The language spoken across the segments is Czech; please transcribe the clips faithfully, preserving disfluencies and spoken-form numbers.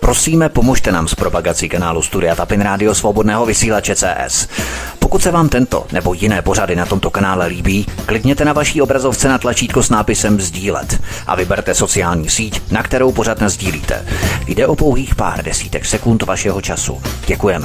Prosíme, pomožte nám s propagací kanálu Studia Tapin Rádio Svobodného vysílače C S. Pokud se vám tento nebo jiné pořady na tomto kanále líbí, klikněte na vaší obrazovce na tlačítko s nápisem sdílet a vyberte sociální síť, na kterou pořad nasdílíte. Jde o pouhých pár desítek sekund vašeho času. Děkujeme.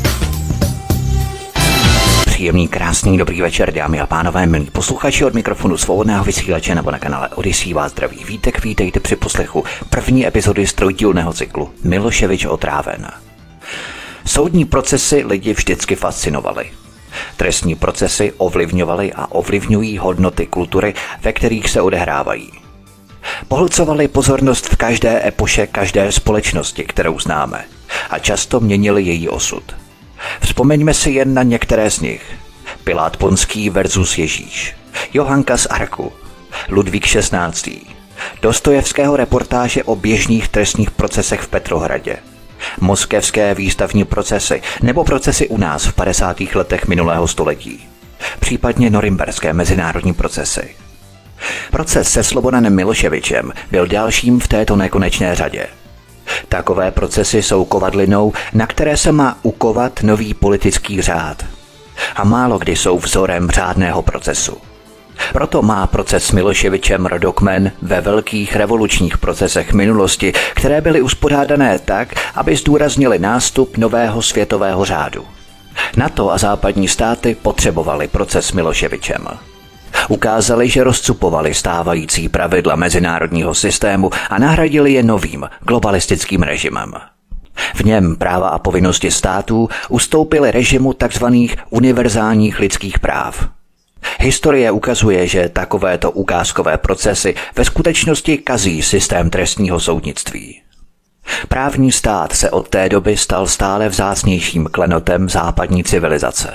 Příjemný, krásný, dobrý večer, dámy a pánové, milí posluchači, od mikrofonu Svobodného vysílače nebo na kanále Odyssey vás zdraví Vítek. Vítejte při poslechu první epizody z trojdílného cyklu Miloševič otráven. Soudní procesy lidi vždycky fascinovaly. Trestní procesy ovlivňovaly a ovlivňují hodnoty kultury, ve kterých se odehrávají. Pohlcovaly pozornost v každé epoše každé společnosti, kterou známe, a často měnily její osud. Vzpomeňme si jen na některé z nich. Pilát Ponský versus Ježíš, Johanka z Arku, Ludvík šestnáctý, Dostojevského reportáže o běžných trestních procesech v Petrohradě, moskevské výstavní procesy nebo procesy u nás v padesátých letech minulého století, případně norimberské mezinárodní procesy. Proces se Slobodanem Miloševičem byl dalším v této nekonečné řadě. Takové procesy jsou kovadlinou, na které se má ukovat nový politický řád. A málo kdy jsou vzorem řádného procesu. Proto má proces s Miloševičem rodokmen ve velkých revolučních procesech minulosti, které byly uspořádané tak, aby zdůraznili nástup nového světového řádu. NATO a západní státy potřebovali proces s Miloševičem. Ukázali, že rozcupovali stávající pravidla mezinárodního systému a nahradili je novým globalistickým režimem. V něm práva a povinnosti států ustoupily režimu tzv. Univerzálních lidských práv. Historie ukazuje, že takovéto ukázkové procesy ve skutečnosti kazí systém trestního soudnictví. Právní stát se od té doby stal stále vzácnějším klenotem západní civilizace.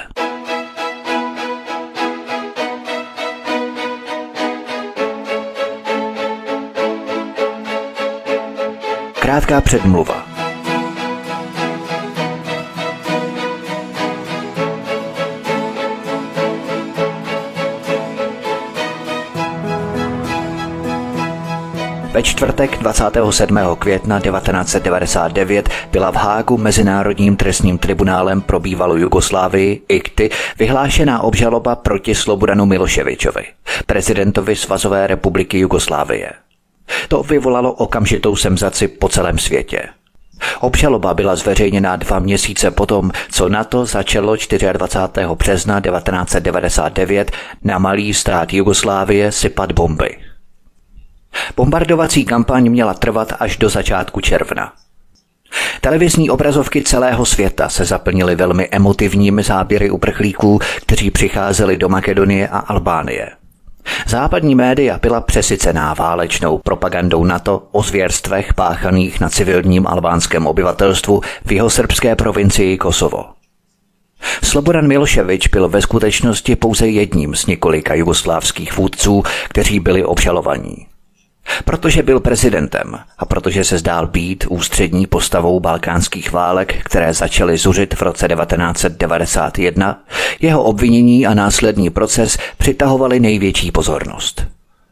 Krátká předmluva. Ve čtvrtek dvacátého sedmého května devatenáct set devadesát devět byla v Hágu Mezinárodním trestním tribunálem pro bývalou Jugoslávii I C T Y vyhlášená obžaloba proti Slobodanu Miloševičovi, prezidentovi Svazové republiky Jugoslávie. To vyvolalo okamžitou senzaci po celém světě. Obžaloba byla zveřejněna dva měsíce potom, co NATO začalo dvacátého čtvrtého března devatenáct set devadesát devět na malý stát Jugoslávie sypat bomby. Bombardovací kampaň měla trvat až do začátku června. Televizní obrazovky celého světa se zaplnily velmi emotivními záběry uprchlíků, kteří přicházeli do Makedonie a Albánie. Západní média byla přesycená válečnou propagandou NATO o zvěrstvech páchaných na civilním albánském obyvatelstvu v jihosrbské provincii Kosovo. Slobodan Miloševič byl ve skutečnosti pouze jedním z několika jugoslávských vůdců, kteří byli obžalovaní. Protože byl prezidentem a protože se zdál být ústřední postavou balkánských válek, které začaly zuřit v roce devatenáct set devadesát jedna, jeho obvinění a následný proces přitahovaly největší pozornost.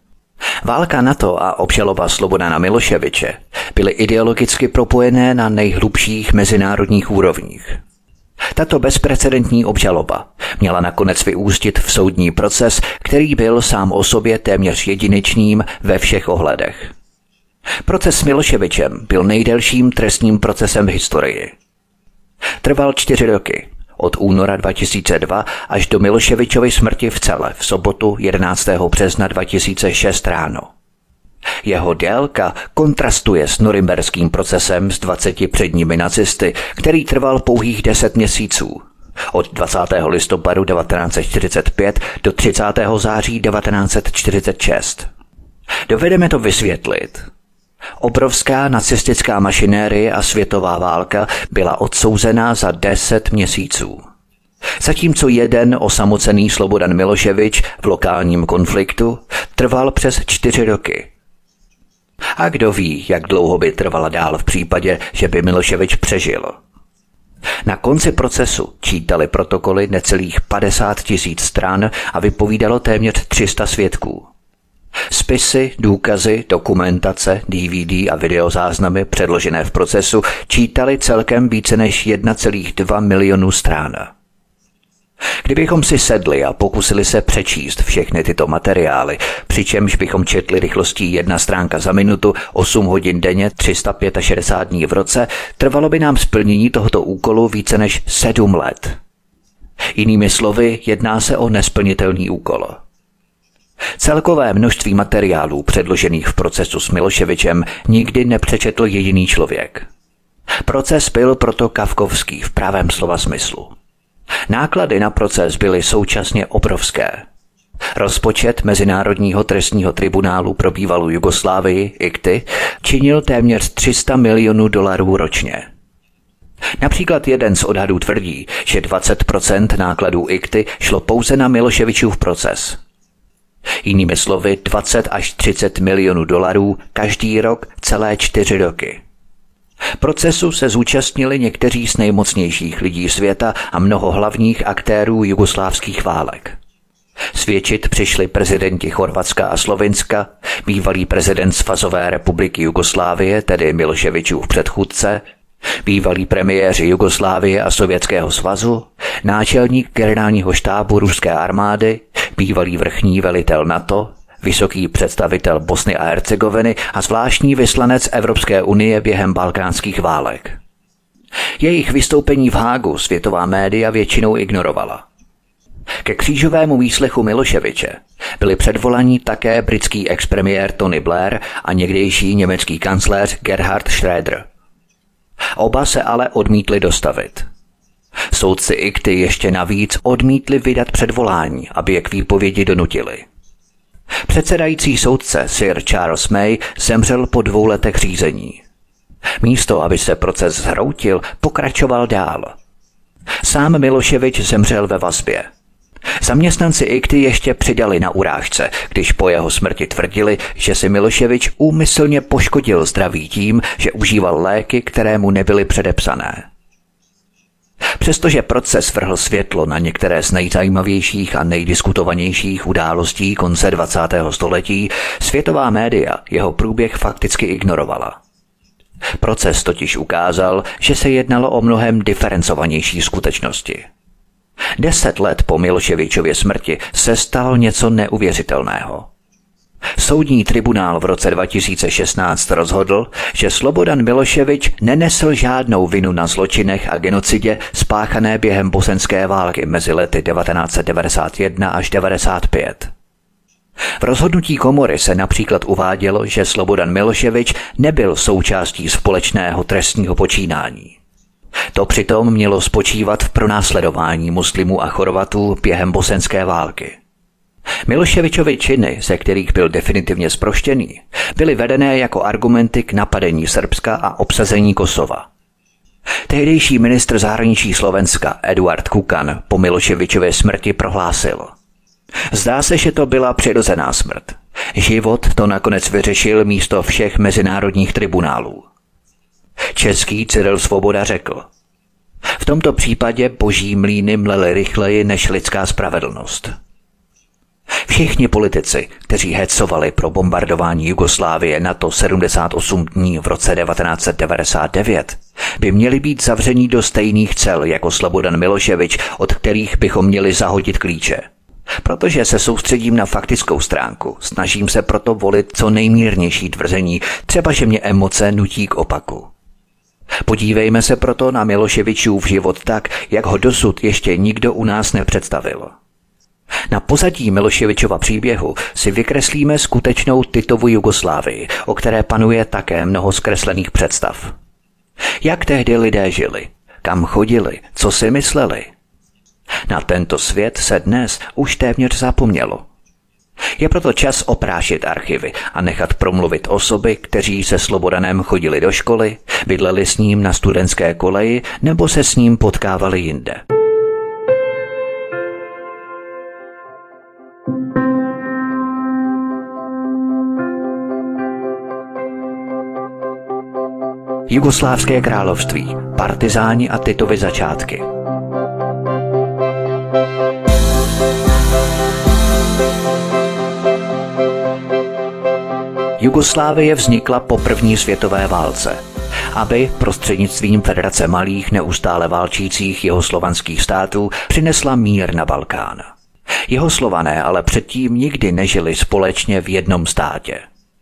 Válka NATO a obžaloba Slobodana Miloševiče byly ideologicky propojené na nejhlubších mezinárodních úrovních. Tato bezprecedentní obžaloba měla nakonec vyústit v soudní proces, který byl sám o sobě téměř jedinečným ve všech ohledech. Proces s Miloševičem byl nejdelším trestním procesem v historii. Trval čtyři roky, od února dva tisíce dva až do Miloševičovy smrti v Celle v sobotu jedenáctého března dva tisíce šest ráno. Jeho délka kontrastuje s norimberským procesem s dvaceti předními nacisty, který trval pouhých deset měsíců, od dvacátého listopadu devatenáct set čtyřicet pět do třicátého září devatenáct set čtyřicet šest. Dovedeme to vysvětlit. Obrovská nacistická mašinérie a světová válka byla odsouzená za deset měsíců. Zatímco jeden osamocený Slobodan Miloševič v lokálním konfliktu trval přes čtyři roky. A kdo ví, jak dlouho by trvala dál v případě, že by Miloševič přežil. Na konci procesu čítali protokoly necelých padesát tisíc stran a vypovídalo téměř tři sta svědků. Spisy, důkazy, dokumentace, D V D a videozáznamy předložené v procesu čítaly celkem více než jedna celá dva milionu strán. Kdybychom si sedli a pokusili se přečíst všechny tyto materiály, přičemž bychom četli rychlostí jedna stránka za minutu, osm hodin denně, tři sta šedesát pět dní v roce, trvalo by nám splnění tohoto úkolu více než sedm let. Jinými slovy, jedná se o nesplnitelný úkol. Celkové množství materiálů předložených v procesu s Miloševičem nikdy nepřečetl jediný člověk. Proces byl proto kafkovský v pravém slova smyslu. Náklady na proces byly současně obrovské. Rozpočet Mezinárodního trestního tribunálu pro bývalou Jugoslávii, I C T Y, činil téměř tři sta milionů dolarů ročně. Například jeden z odhadů tvrdí, že dvacet procent nákladů I C T Y šlo pouze na Miloševičův proces. Jinými slovy dvacet až třicet milionů dolarů každý rok celé čtyři roky. Procesu se zúčastnili někteří z nejmocnějších lidí světa a mnoho hlavních aktérů jugoslávských válek. Svědčit přišli prezidenti Chorvatska a Slovinska, bývalý prezident Svazové republiky Jugoslávie, tedy Miloševičův předchůdce, bývalí premiéři Jugoslávie a Sovětského svazu, náčelník generálního štábu ruské armády, bývalý vrchní velitel NATO, vysoký představitel Bosny a Hercegoviny a zvláštní vyslanec Evropské unie během balkánských válek. Jejich vystoupení v Hágu světová média většinou ignorovala. Ke křížovému výslechu Miloševiče byli předvolaní také britský expremiér Tony Blair a někdejší německý kancléř Gerhard Schröder. Oba se ale odmítli dostavit. Soudci I C T Y ještě navíc odmítli vydat předvolání, aby je k výpovědi donutili. Předsedající soudce Sir Charles May zemřel po dvou letech řízení. Místo, aby se proces zhroutil, pokračoval dál. Sám Miloševič zemřel ve vazbě. Zaměstnanci I C T Y ještě přidali na urážce, když po jeho smrti tvrdili, že si Miloševič úmyslně poškodil zdraví tím, že užíval léky, které mu nebyly předepsané. Přestože proces vrhl světlo na některé z nejzajímavějších a nejdiskutovanějších událostí konce dvacátého století, světová média jeho průběh fakticky ignorovala. Proces totiž ukázal, že se jednalo o mnohem diferencovanější skutečnosti. Deset let po Miloševičově smrti se stalo něco neuvěřitelného. Soudní tribunál v roce dva tisíce šestnáct rozhodl, že Slobodan Miloševič nenesl žádnou vinu na zločinech a genocidě spáchané během bosenské války mezi lety devatenáct set devadesát jedna až devadesát pět. V rozhodnutí komory se například uvádělo, že Slobodan Miloševič nebyl součástí společného trestního počínání. To přitom mělo spočívat v pronásledování muslimů a Chorvatů během bosenské války. Miloševičovy činy, ze kterých byl definitivně zproštěný, byly vedené jako argumenty k napadení Srbska a obsazení Kosova. Tehdejší ministr zahraničí Slovenska Eduard Kukan po Miloševičově smrti prohlásil: Zdá se, že to byla přirozená smrt. Život to nakonec vyřešil místo všech mezinárodních tribunálů. Český Cyril Svoboda řekl: V tomto případě boží mlýny mlely rychleji než lidská spravedlnost. Všichni politici, kteří hecovali pro bombardování Jugoslávie NATO sedmdesát osm dní v roce devatenáct set devadesát devět, by měli být zavření do stejných cel jako Slobodan Miloševič, od kterých bychom měli zahodit klíče. Protože se soustředím na faktickou stránku, snažím se proto volit co nejmírnější tvrzení, třeba že mě emoce nutí k opaku. Podívejme se proto na Miloševičův život tak, jak ho dosud ještě nikdo u nás nepředstavil. Na pozadí Miloševičova příběhu si vykreslíme skutečnou Titovu Jugoslávii, o které panuje také mnoho zkreslených představ. Jak tehdy lidé žili, kam chodili, co si mysleli? Na tento svět se dnes už téměř zapomnělo. Je proto čas oprášit archivy a nechat promluvit osoby, kteří se Slobodanem chodili do školy, bydleli s ním na studentské koleji nebo se s ním potkávali jinde. Jugoslávské království, partizáni a Titovy začátky. Jugoslávie vznikla po první světové válce, aby prostřednictvím Federace malých neustále válčících jihoslovanských států přinesla mír na Balkán. Jihoslované ale předtím nikdy nežili společně v jednom státě.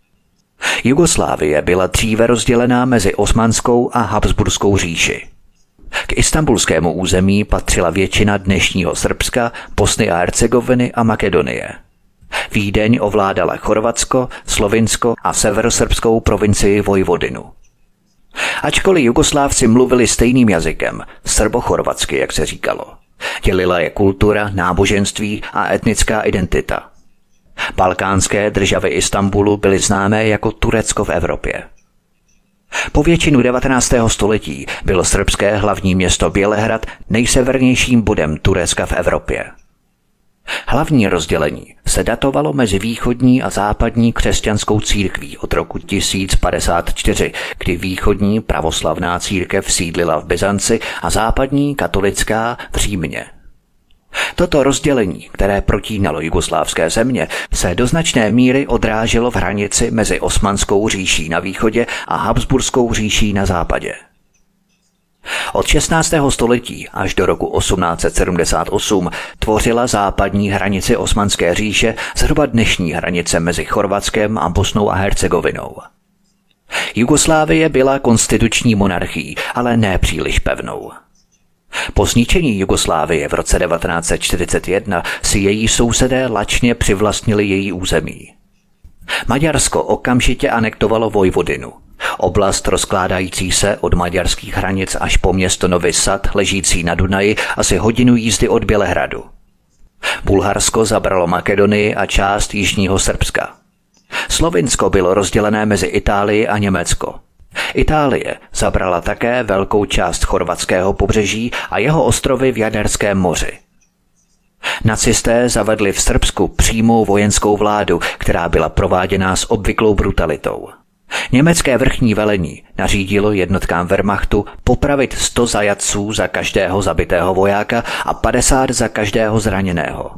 Jugoslávie byla dříve rozdělená mezi Osmanskou a Habsburskou říši. K istanbulskému území patřila většina dnešního Srbska, Bosny a Hercegoviny a Makedonie. Vídeň ovládala Chorvatsko, Slovinsko a severosrbskou provincii Vojvodinu. Ačkoliv Jugoslávci mluvili stejným jazykem, srbochorvatsky, jak se říkalo, dělila je kultura, náboženství a etnická identita. Balkánské državy Istanbulu byly známé jako Turecko v Evropě. Po většinu devatenáctého století bylo srbské hlavní město Bělehrad nejsevernějším bodem Turecka v Evropě. Hlavní rozdělení se datovalo mezi východní a západní křesťanskou církví od roku tisíc padesát čtyři, kdy východní pravoslavná církev sídlila v Byzanci a západní katolická v Římě. Toto rozdělení, které protínalo jugoslávské země, se do značné míry odráželo v hranici mezi Osmanskou říší na východě a Habsburskou říší na západě. Od šestnáctého století až do roku osmnáct set sedmdesát osm tvořila západní hranici Osmanské říše zhruba dnešní hranice mezi Chorvatskem a Bosnou a Hercegovinou. Jugoslávie byla konstituční monarchií, ale ne příliš pevnou. Po zničení Jugoslávie v roce devatenáct set čtyřicet jedna si její sousedé lačně přivlastnili její území. Maďarsko okamžitě anektovalo Vojvodinu, oblast rozkládající se od maďarských hranic až po město Novi Sad, ležící na Dunaji asi hodinu jízdy od Bělehradu. Bulharsko zabralo Makedonii a část jižního Srbska. Slovinsko bylo rozdělené mezi Itálii a Německo. Itálie zabrala také velkou část chorvatského pobřeží a jeho ostrovy v Jaderském moři. Nacisté zavedli v Srbsku přímou vojenskou vládu, která byla prováděná s obvyklou brutalitou. Německé vrchní velení nařídilo jednotkám Wehrmachtu popravit sto zajatců za každého zabitého vojáka a padesát za každého zraněného.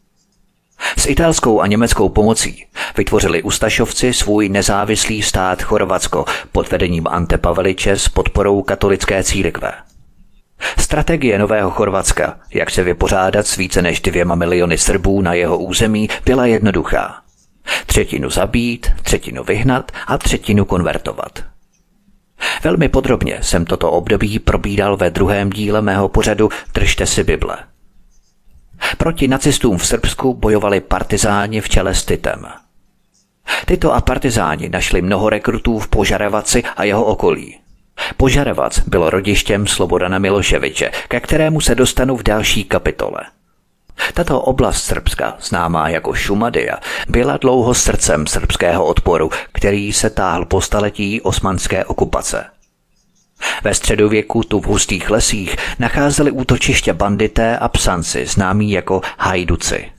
S italskou a německou pomocí vytvořili Ustašovci svůj nezávislý stát Chorvatsko pod vedením Ante Paveliće s podporou katolické církve. Strategie Nového Chorvatska, jak se vypořádat s více než dvěma miliony Srbů na jeho území, byla jednoduchá. Třetinu zabít, třetinu vyhnat a třetinu konvertovat. Velmi podrobně jsem toto období probídal ve druhém díle mého pořadu Držte si Bible. Proti nacistům v Srbsku bojovali partizáni v čele s Titem. Tito a partizáni našli mnoho rekrutů v Požarevaci a jeho okolí. Požarevac bylo rodištěm Slobodana Miloševiče, ke kterému se dostanu v další kapitole. Tato oblast Srbska, známá jako Šumadija, byla dlouho srdcem srbského odporu, který se táhl po staletí osmanské okupace. Ve středověku tu v hustých lesích nacházeli útočiště bandité a psanci, známí jako hajduci.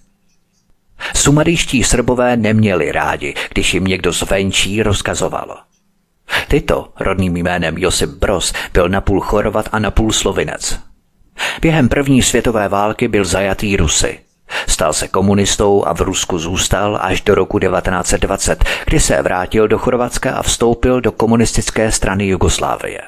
Sumadijští Srbové neměli rádi, když jim někdo zvenčí rozkazoval. Tyto, rodným jménem Josip Broz, byl napůl Chorvat a napůl Slovinec. Během první světové války byl zajatý Rusy. Stal se komunistou a v Rusku zůstal až do roku devatenáct set dvacet, kdy se vrátil do Chorvatska a vstoupil do komunistické strany Jugoslávie.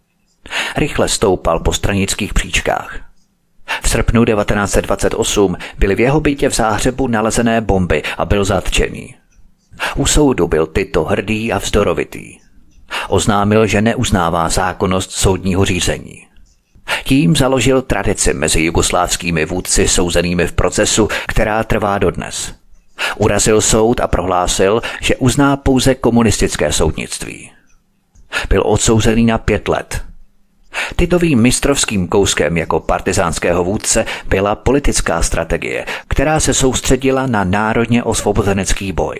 Rychle stoupal po stranických příčkách. V srpnu devatenáct set dvacet osm byly v jeho bytě v Záhřebu nalezené bomby a byl zatčený. U soudu byl Tito hrdý a vzdorovitý. Oznámil, že neuznává zákonnost soudního řízení. Tím založil tradici mezi jugoslávskými vůdci souzenými v procesu, která trvá dodnes. Urazil soud a prohlásil, že uzná pouze komunistické soudnictví. Byl odsouzený na pět let. Titovým mistrovským kouskem jako partizánského vůdce byla politická strategie, která se soustředila na národně osvobozenecký boj.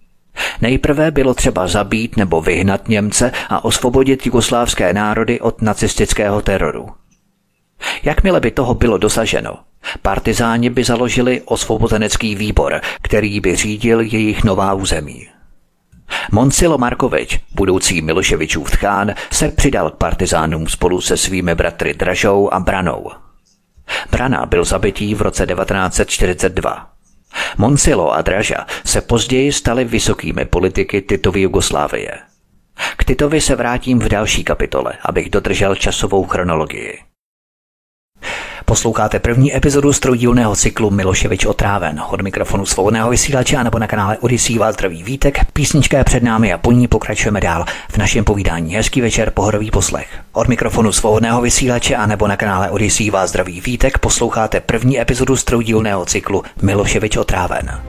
Nejprve bylo třeba zabít nebo vyhnat Němce a osvobodit jugoslávské národy od nacistického teroru. Jakmile by toho bylo dosaženo, partizáni by založili osvobozenecký výbor, který by řídil jejich nová území. Monsilo Markovič, budoucí Miloševičův tchán, se přidal k partizánům spolu se svými bratry Dražou a Branou. Brana byl zabitý v roce devatenáct set čtyřicet dva. Monsilo a Draža se později stali vysokými politiky Titovy Jugoslávie. K Titovi se vrátím v další kapitole, abych dodržel časovou chronologii. Posloucháte první epizodu z trojdílného cyklu Miloševič otráven. Od mikrofonu Svobodného vysílače a nebo na kanále Odyssey vás zdraví Vítek. Písnička je před námi a po ní pokračujeme dál v našem povídání. Hezký večer, pohodový poslech. Od mikrofonu Svobodného vysílače a nebo na kanále Odyssey vás zdraví Vítek. Posloucháte první epizodu z trojdílného cyklu Miloševič otráven.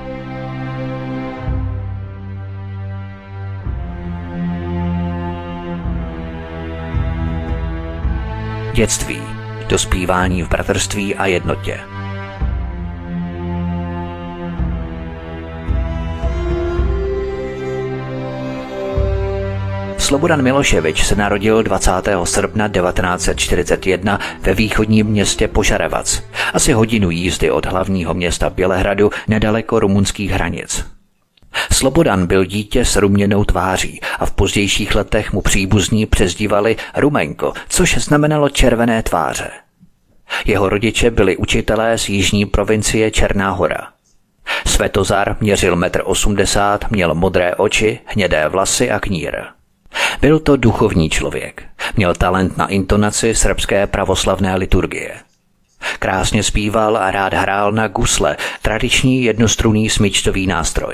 Dětství, dospívání v bratrství a jednotě. Slobodan Miloševič se narodil dvacátého srpna devatenáct set čtyřicet jedna ve východním městě Požarevac, asi hodinu jízdy od hlavního města Bělehradu nedaleko rumunských hranic. Slobodan byl dítě s ruměnou tváří a v pozdějších letech mu příbuzní přezdívali Rumenko, což znamenalo červené tváře. Jeho rodiče byli učitelé z jižní provincie Černá Hora. Svetozar měřil metr osmdesát, měl modré oči, hnědé vlasy a knír. Byl to duchovní člověk. Měl talent na intonaci srbské pravoslavné liturgie. Krásně zpíval a rád hrál na gusle, tradiční jednostrunný smyčcový nástroj.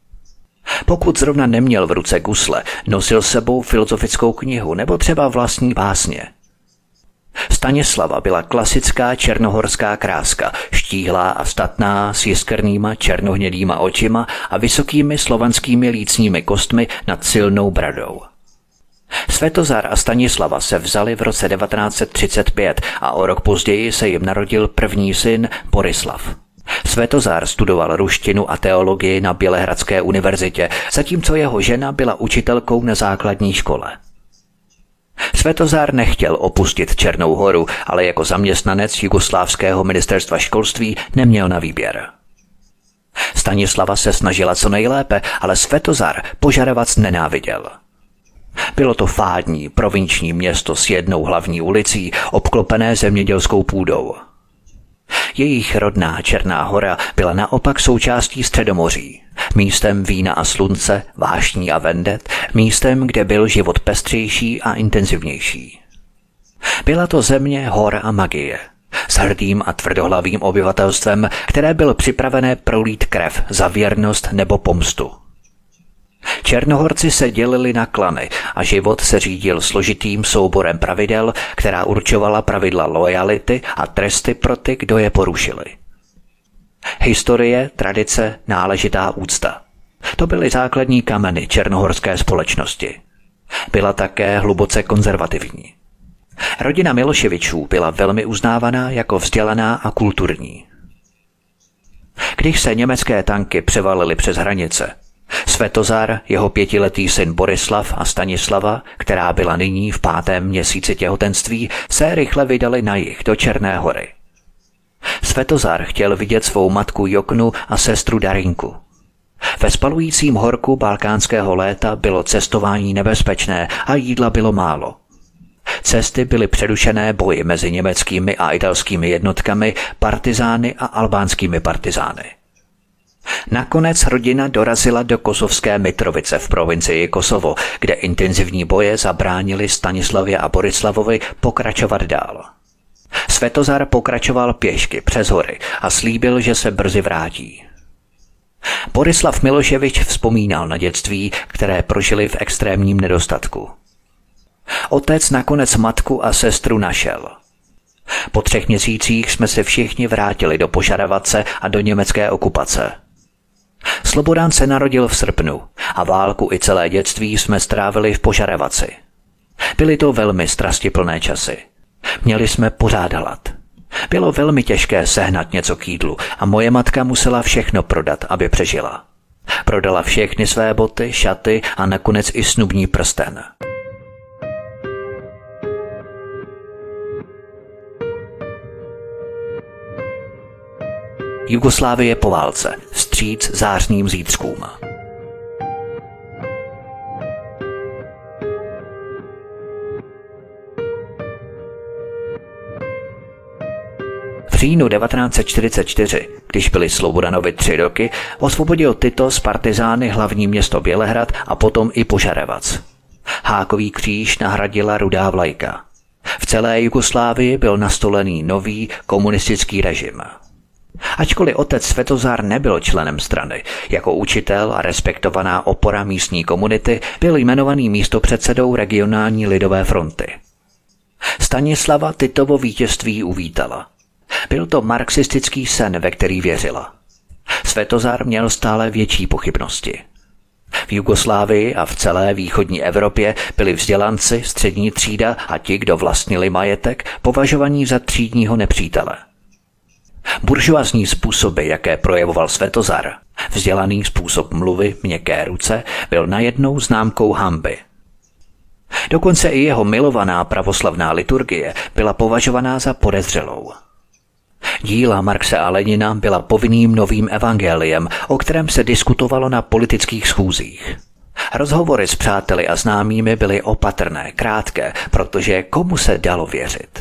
Pokud zrovna neměl v ruce gusle, nosil sebou filozofickou knihu nebo třeba vlastní básně. Stanislava byla klasická černohorská kráska, štíhlá a statná s jiskernýma černohnědýma očima a vysokými slovanskými lícními kostmi nad silnou bradou. Svetozar a Stanislava se vzali v roce devatenáct set třicet pět a o rok později se jim narodil první syn Borislav. Svetozar studoval ruštinu a teologii na Bělehradské univerzitě, zatímco jeho žena byla učitelkou na základní škole. Svetozar nechtěl opustit Černou Horu, ale jako zaměstnanec jugoslávského ministerstva školství neměl na výběr. Stanislava se snažila co nejlépe, ale Svetozar Požarevac nenáviděl. Bylo to fádní provinční město s jednou hlavní ulicí, obklopené zemědělskou půdou. Jejich rodná Černá Hora byla naopak součástí Středomoří, místem vína a slunce, vášní a vendet, místem, kde byl život pestřejší a intenzivnější. Byla to země hor a magie, s hrdým a tvrdohlavým obyvatelstvem, které bylo připravené prolít krev za věrnost nebo pomstu. Černohorci se dělili na klany a život se řídil složitým souborem pravidel, která určovala pravidla loajality a tresty pro ty, kdo je porušili. Historie, tradice, náležitá úcta. To byly základní kameny černohorské společnosti. Byla také hluboce konzervativní. Rodina Miloševičů byla velmi uznávaná jako vzdělaná a kulturní. Když se německé tanky převalily přes hranice, Svetozar, jeho pětiletý syn Borislav a Stanislava, která byla nyní v pátém měsíci těhotenství, se rychle vydali na jih do Černé Hory. Svetozar chtěl vidět svou matku Joknu a sestru Darinku. Ve spalujícím horku balkánského léta bylo cestování nebezpečné a jídla bylo málo. Cesty byly přerušené boji mezi německými a italskými jednotkami, partizány a albánskými partizány. Nakonec rodina dorazila do kosovské Mitrovice v provincii Kosovo, kde intenzivní boje zabránili Stanislavě a Borislavovi pokračovat dál. Svetozar pokračoval pěšky přes hory a slíbil, že se brzy vrátí. Borislav Miloševič vzpomínal na dětství, které prožili v extrémním nedostatku. Otec nakonec matku a sestru našel. Po třech měsících jsme se všichni vrátili do Požarevace a do německé okupace. Slobodan se narodil v srpnu a válku i celé dětství jsme strávili v Požarevaci. Byly to velmi strastiplné časy. Měli jsme pořád hlad. Bylo velmi těžké sehnat něco k jídlu a moje matka musela všechno prodat, aby přežila. Prodala všechny své boty, šaty a nakonec i snubní prsten. Jugoslávie po válce, vstříc zářným zítřkům. V říjnu devatenáct set čtyřicet čtyři, když byli Slobodanovi tři roky, osvobodil Tito z partizány hlavní město Bělehrad a potom i Požarevac. Hákový kříž nahradila rudá vlajka. V celé Jugoslávii byl nastolený nový komunistický režim. Ačkoliv otec Svetozar nebyl členem strany, jako učitel a respektovaná opora místní komunity byl jmenovaný místopředsedou regionální lidové fronty. Stanislava Titovo vítězství uvítala. Byl to marxistický sen, ve který věřila. Svetozar měl stále větší pochybnosti. V Jugoslávii a v celé východní Evropě byli vzdělanci, střední třída a ti, kdo vlastnili majetek, považovaní za třídního nepřítele. Buržoazní způsoby, jaké projevoval Svetozar, vzdělaný způsob mluvy, měkké ruce, byl najednou známkou hanby. Dokonce i jeho milovaná pravoslavná liturgie byla považovaná za podezřelou. Díla Marxe a Lenina byla povinným novým evangeliem, o kterém se diskutovalo na politických schůzích. Rozhovory s přáteli a známými byly opatrné, krátké, protože komu se dalo věřit.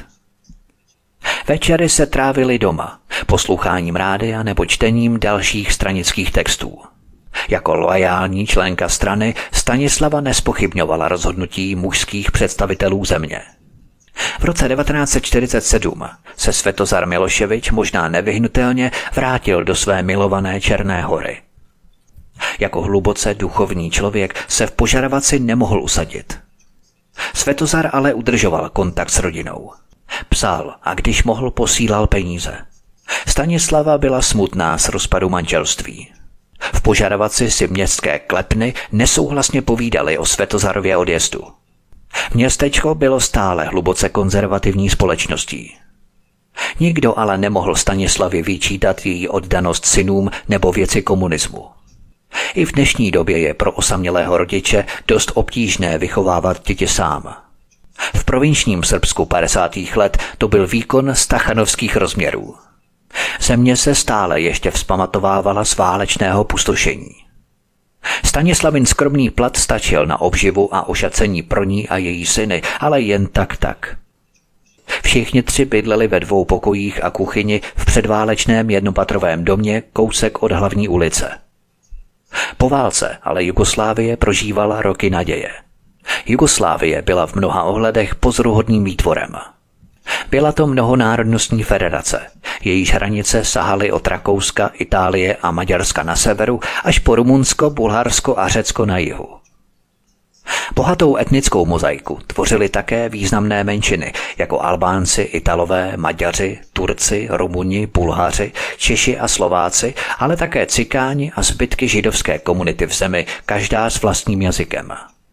Večery se trávily doma, posloucháním rádia nebo čtením dalších stranických textů. Jako loajální členka strany Stanislava nespochybňovala rozhodnutí mužských představitelů země. V roce devatenáct set čtyřicet sedm se Svetozar Miloševič možná nevyhnutelně vrátil do své milované Černé Hory. Jako hluboce duchovní člověk se v Požarevaci nemohl usadit. Svetozar ale udržoval kontakt s rodinou. Psal a když mohl, posílal peníze. Stanislava byla smutná z rozpadu manželství. V Požarevaci si městské klepny nesouhlasně povídali o Svetozarově odjezdu. Městečko bylo stále hluboce konzervativní společností. Nikdo ale nemohl Stanislavě vyčítat její oddanost synům nebo věci komunismu. I v dnešní době je pro osamělého rodiče dost obtížné vychovávat děti sám. V provinčním Srbsku padesátých let to byl výkon stachanovských rozměrů. Země se stále ještě vzpamatovávala z válečného pustošení. Stanislavin skromný plat stačil na obživu a ošacení pro ní a její syny, ale jen tak tak. Všichni tři bydleli ve dvou pokojích a kuchyni v předválečném jednopatrovém domě kousek od hlavní ulice. Po válce ale Jugoslávie prožívala roky naděje. Jugoslávie byla v mnoha ohledech pozoruhodným výtvorem. Byla to mnohonárodnostní federace, jejíž hranice sahaly od Rakouska, Itálie a Maďarska na severu až po Rumunsko, Bulharsko a Řecko na jihu. Bohatou etnickou mozaiku tvořily také významné menšiny, jako Albánci, Italové, Maďaři, Turci, Rumuni, Bulhaři, Češi a Slováci, ale také Cikáni a zbytky židovské komunity v zemi, každá s vlastním jazykem.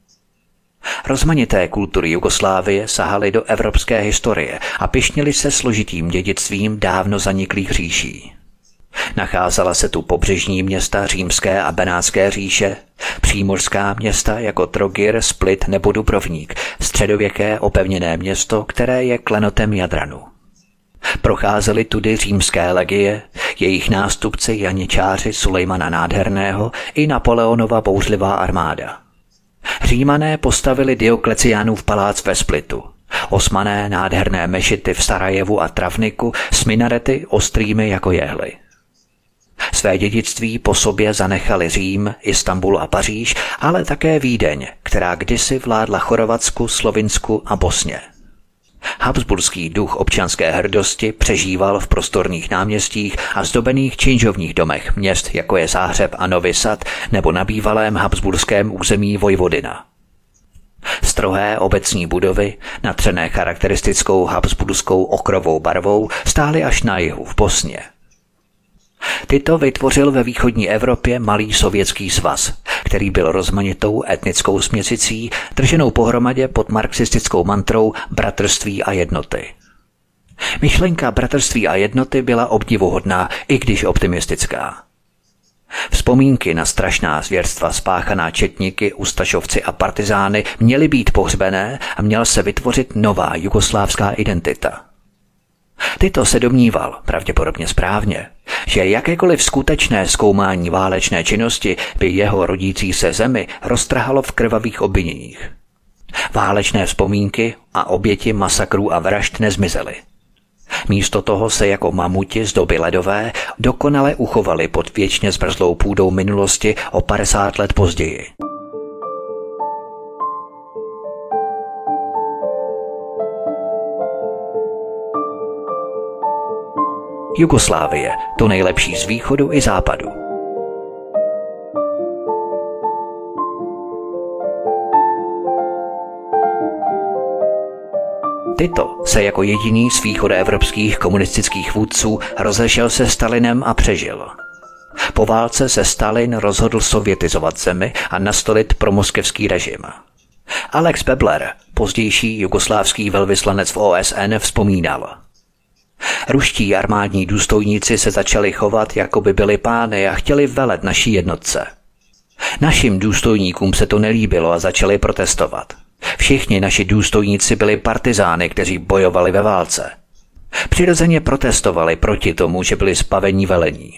Rozmanité kultury Jugoslávie sahaly do evropské historie a pyšnily se složitým dědictvím dávno zaniklých říší. Nacházela se tu pobřežní města Římské a Benátské říše, přímořská města jako Trogir, Split nebo Dubrovník, středověké opevněné město, které je klenotem Jadranu. Procházely tudy římské legie, jejich nástupci janičáři Sulejmana Nádherného i Napoleonova bouřlivá armáda. Římané postavili Diokleciánův palác ve Splitu, Osmané nádherné mešity v Sarajevu a Travniku s minarety ostrými jako jehly. Své dědictví po sobě zanechali Řím, Istanbul a Paříž, ale také Vídeň, která kdysi vládla Chorvatsku, Slovinsku a Bosně. Habsburský duch občanské hrdosti přežíval v prostorných náměstích a zdobených činžovních domech měst, jako je Záhřeb a Novi Sad, nebo na bývalém habsburském území Vojvodina. Strohé obecní budovy, natřené charakteristickou habsburskou okrovou barvou, stály až na jihu v Bosně. Tyto vytvořil ve východní Evropě malý sovětský svaz, který byl rozmanitou etnickou směsicí, drženou pohromadě pod marxistickou mantrou bratrství a jednoty. Myšlenka bratrství a jednoty byla obdivuhodná, i když optimistická. Vzpomínky na strašná zvěrstva spáchaná četníky, ustašovci a partizány měly být pohřbené a měla se vytvořit nová jugoslávská identita. Tyto se domníval, pravděpodobně správně, že jakékoliv skutečné zkoumání válečné činnosti by jeho rodící se zemi roztrhalo v krvavých obviněních. Válečné vzpomínky a oběti masakrů a vražd nezmizely. Místo toho se jako mamuti z doby ledové dokonale uchovali pod věčně zmrzlou půdou minulosti o padesát let později. Jugoslávie, to nejlepší z východu i západu. Tito se jako jediný z východoevropských komunistických vůdců rozešel se Stalinem a přežil. Po válce se Stalin rozhodl sovětizovat zemi a nastolit promoskevský režim. Alex Bebler, pozdější jugoslávský velvyslanec v O S N, vzpomínal: Ruští armádní důstojníci se začali chovat, jako by byli pány a chtěli velet naší jednotce. Našim důstojníkům se to nelíbilo a začali protestovat. Všichni naši důstojníci byli partizány, kteří bojovali ve válce. Přirozeně protestovali proti tomu, že byli zbaveni velení.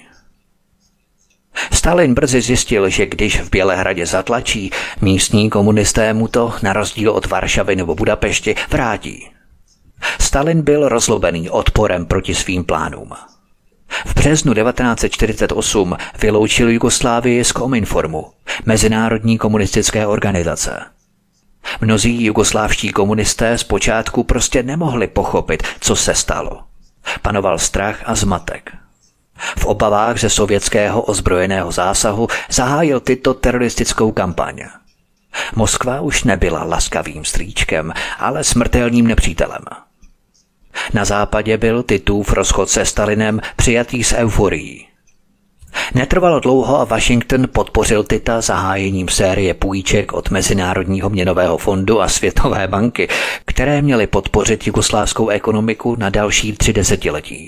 Stalin brzy zjistil, že když v Bělehradě zatlačí, místní komunisté mu to, na rozdíl od Varšavy nebo Budapešti, vrátí. Stalin byl rozlobený odporem proti svým plánům. V březnu devatenáct set čtyřicet osm vyloučil Jugoslávii z Kominformu, mezinárodní komunistické organizace. Mnozí jugoslávští komunisté zpočátku prostě nemohli pochopit, co se stalo. Panoval strach a zmatek. V obavách ze sovětského ozbrojeného zásahu zahájil Tito teroristickou kampaň. Moskva už nebyla laskavým strýčkem, ale smrtelným nepřítelem. Na západě byl Titův rozchod se Stalinem přijatý s euforií. Netrvalo dlouho a Washington podpořil Tita zahájením série půjček od Mezinárodního měnového fondu a Světové banky, které měly podpořit jugoslávskou ekonomiku na další tři desetiletí.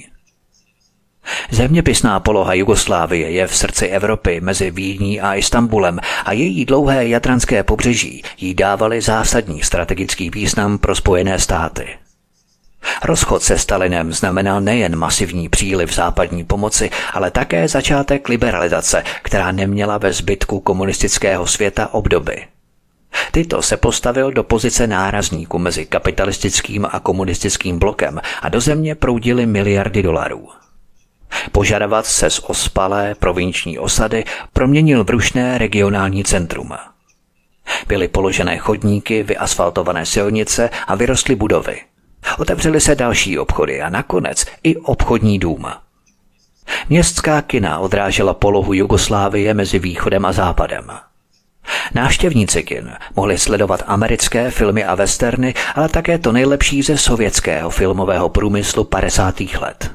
Zeměpisná poloha Jugoslávie je v srdci Evropy mezi Vídní a Istanbulem a její dlouhé jadranské pobřeží jí dávaly zásadní strategický význam pro Spojené státy. Rozchod se Stalinem znamenal nejen masivní příliv západní pomoci, ale také začátek liberalizace, která neměla ve zbytku komunistického světa obdoby. Tito se postavil do pozice nárazníku mezi kapitalistickým a komunistickým blokem a do země proudily miliardy dolarů. Požadovat se z ospalé provinční osady proměnil v rušné regionální centrum. Byly položené chodníky, vyasfaltované silnice a vyrostly budovy. Otevřely se další obchody a nakonec i obchodní dům. Městská kina odrážela polohu Jugoslávie mezi východem a západem. Návštěvníci kin mohli sledovat americké filmy a westerny, ale také to nejlepší ze sovětského filmového průmyslu padesátých let.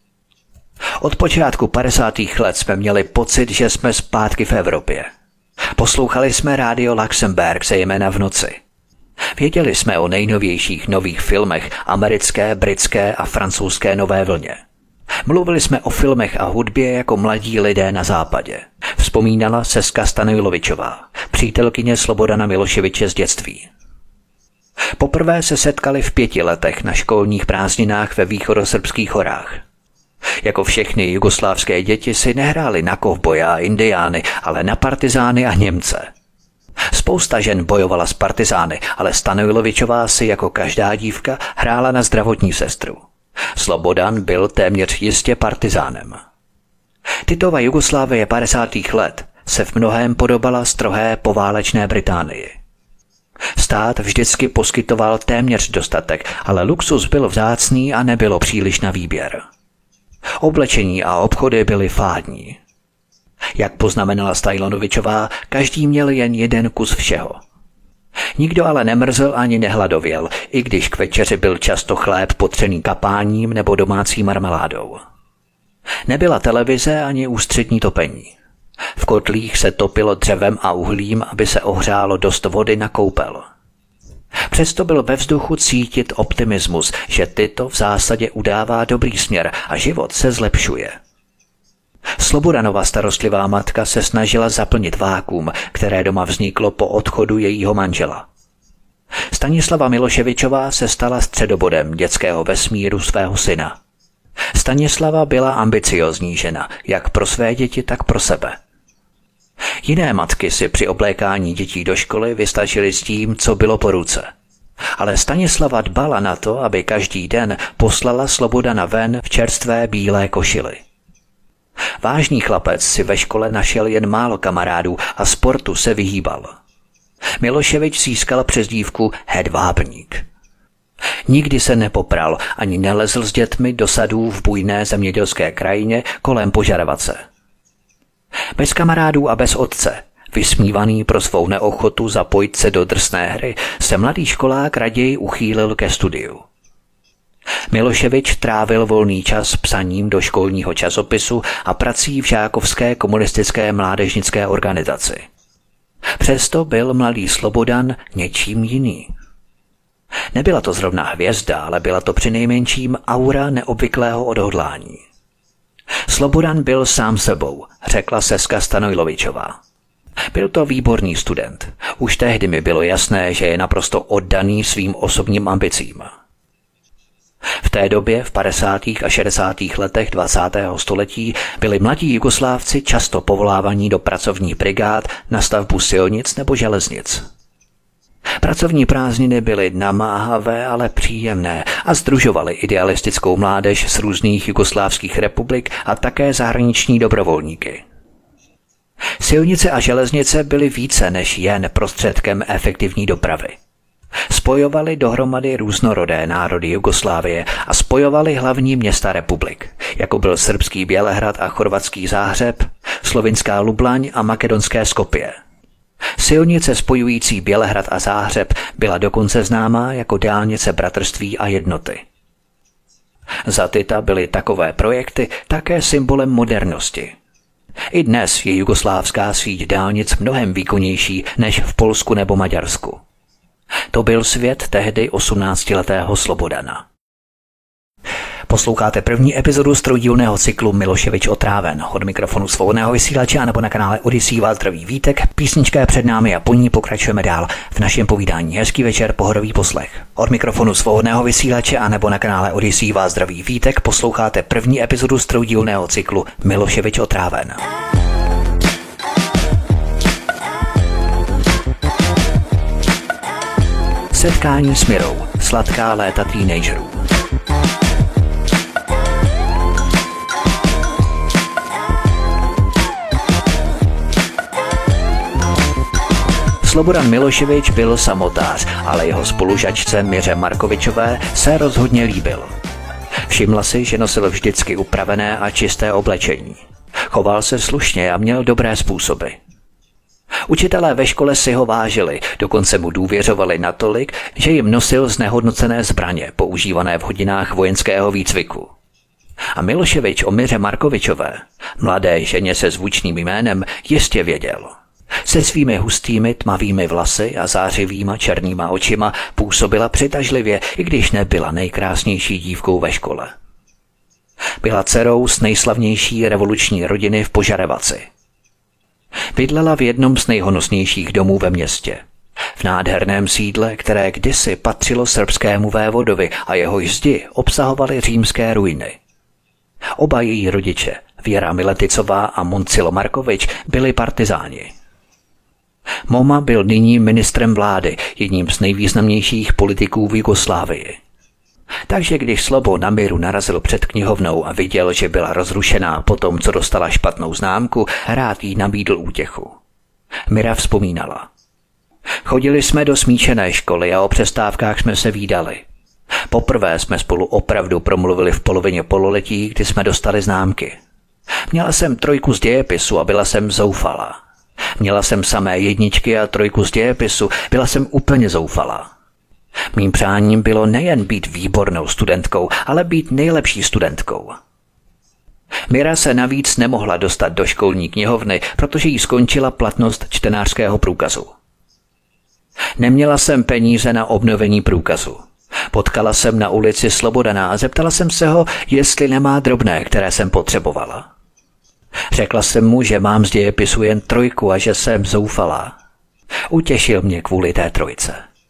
Od počátku padesátých let jsme měli pocit, že jsme zpátky v Evropě. Poslouchali jsme rádio Luxemburg, zejména v noci. Věděli jsme o nejnovějších nových filmech americké, britské a francouzské nové vlně. Mluvili jsme o filmech a hudbě jako mladí lidé na západě. Vzpomínala Seska Stanojlovičová, přítelkyně Slobodana Miloševiče z dětství. Poprvé se setkali v pěti letech na školních prázdninách ve východosrbských horách. Jako všechny jugoslávské děti si nehráli na kovboje a indiány, ale na partizány a Němce. Spousta žen bojovala s partizány, ale Stanojlovičová si jako každá dívka hrála na zdravotní sestru. Slobodan byl téměř jistě partizánem. Titova Jugoslávie padesátých let se v mnohém podobala strohé poválečné Británii. Stát vždycky poskytoval téměř dostatek, ale luxus byl vzácný a nebylo příliš na výběr. Oblečení a obchody byly fádní. Jak poznamenala Stajlonovičová, každý měl jen jeden kus všeho. Nikdo ale nemrzl ani nehladověl, i když k večeři byl často chléb potřený kapáním nebo domácí marmeládou. Nebyla televize ani ústřední topení. V kotlích se topilo dřevem a uhlím, aby se ohřálo dost vody na koupel. Přesto byl ve vzduchu cítit optimismus, že Tito v zásadě udává dobrý směr a život se zlepšuje. Slobodanova starostlivá matka se snažila zaplnit vákuum, které doma vzniklo po odchodu jejího manžela. Stanislava Miloševičová se stala středobodem dětského vesmíru svého syna. Stanislava byla ambiciozní žena, jak pro své děti, tak pro sebe. Jiné matky si při oblékání dětí do školy vystačily s tím, co bylo po ruce. Ale Stanislava dbala na to, aby každý den poslala Slobodana ven v čerstvé bílé košili. Vážný chlapec si ve škole našel jen málo kamarádů a sportu se vyhýbal. Miloševič získal přezdívku Hedvábník. Nikdy se nepopral ani nelezl s dětmi do sadů v bujné zemědělské krajině kolem Požarevace. Bez kamarádů a bez otce, vysmívaný pro svou neochotu zapojit se do drsné hry, se mladý školák raději uchýlil ke studiu. Miloševič trávil volný čas psaním do školního časopisu a prací v žákovské komunistické mládežnické organizaci. Přesto byl mladý Slobodan něčím jiný. Nebyla to zrovna hvězda, ale byla to přinejmenším aura neobvyklého odhodlání. Slobodan byl sám sebou, řekla Seska Stanojlovičová. Byl to výborný student. Už tehdy mi bylo jasné, že je naprosto oddaný svým osobním ambicím. V té době, v padesátých a šedesátých letech dvacátého století, byli mladí Jugoslávci často povolávaní do pracovních brigád na stavbu silnic nebo železnic. Pracovní prázdniny byly namáhavé, ale příjemné a sdružovaly idealistickou mládež z různých jugoslávských republik a také zahraniční dobrovolníky. Silnice a železnice byly více než jen prostředkem efektivní dopravy. Spojovali dohromady různorodé národy Jugoslávie a spojovali hlavní města republik, jako byl srbský Bělehrad a chorvatský Záhřeb, slovinská Lublaň a makedonské Skopje. Silnice spojující Bělehrad a Záhřeb byla dokonce známá jako dálnice bratrství a jednoty. Za Tita byly takové projekty také symbolem modernosti. I dnes je jugoslávská síť dálnic mnohem výkonnější než v Polsku nebo Maďarsku. To byl svět tehdy osmnáctiletého Slobodana. Posloucháte první epizodu z trojdílného cyklu Miloševič otráven. Od mikrofonu Svobodného vysílače a nebo na kanále Odyssey vás zdraví Vítek. Písnička je před námi a po ní pokračujeme dál v našem povídání. Hezký večer, pohodový poslech. Od mikrofonu Svobodného vysílače a nebo na kanále Odyssey vás zdraví Vítek. Posloucháte první epizodu z trojdílného cyklu Miloševič otráven. Setkání s Mirou. Sladká léta teenagerů. Slobodan Miloševič byl samotář, ale jeho spolužačce Miře Markovičové se rozhodně líbil. Všimla si, že nosil vždycky upravené a čisté oblečení. Choval se slušně a měl dobré způsoby. Učitelé ve škole si ho vážili, dokonce mu důvěřovali natolik, že jim nosil znehodnocené zbraně, používané v hodinách vojenského výcviku. A Miloševič o Miře Markovičové, mladé ženě se zvučným jménem, jistě věděl. Se svými hustými tmavými vlasy a zářivýma černýma očima působila přitažlivě, i když nebyla nejkrásnější dívkou ve škole. Byla dcerou z nejslavnější revoluční rodiny v Požarevaci. Bydlela v jednom z nejhonosnějších domů ve městě. V nádherném sídle, které kdysi patřilo srbskému vévodovi a jehož zdi obsahovaly římské ruiny. Oba její rodiče, Věra Mileticová a Moncilo Markovič, byli partizáni. Moma byl nyní ministrem vlády, jedním z nejvýznamnějších politiků v Jugoslávii. Takže když Slobo na Miru narazil před knihovnou a viděl, že byla rozrušená po tom, co dostala špatnou známku, rád jí nabídl útěchu. Mira vzpomínala. Chodili jsme do smíšené školy a o přestávkách jsme se vídali. Poprvé jsme spolu opravdu promluvili v polovině pololetí, kdy jsme dostali známky. Měla jsem trojku z dějepisu a byla jsem zoufalá. Měla jsem samé jedničky a trojku z dějepisu, byla jsem úplně zoufalá. Mým přáním bylo nejen být výbornou studentkou, ale být nejlepší studentkou. Mira se navíc nemohla dostat do školní knihovny, protože jí skončila platnost čtenářského průkazu. Neměla jsem peníze na obnovení průkazu. Potkala jsem na ulici Slobodana a zeptala jsem se ho, jestli nemá drobné, které jsem potřebovala. Řekla jsem mu, že mám z dějepisu jen trojku a že jsem zoufalá. Utěšil mě kvůli té trojce.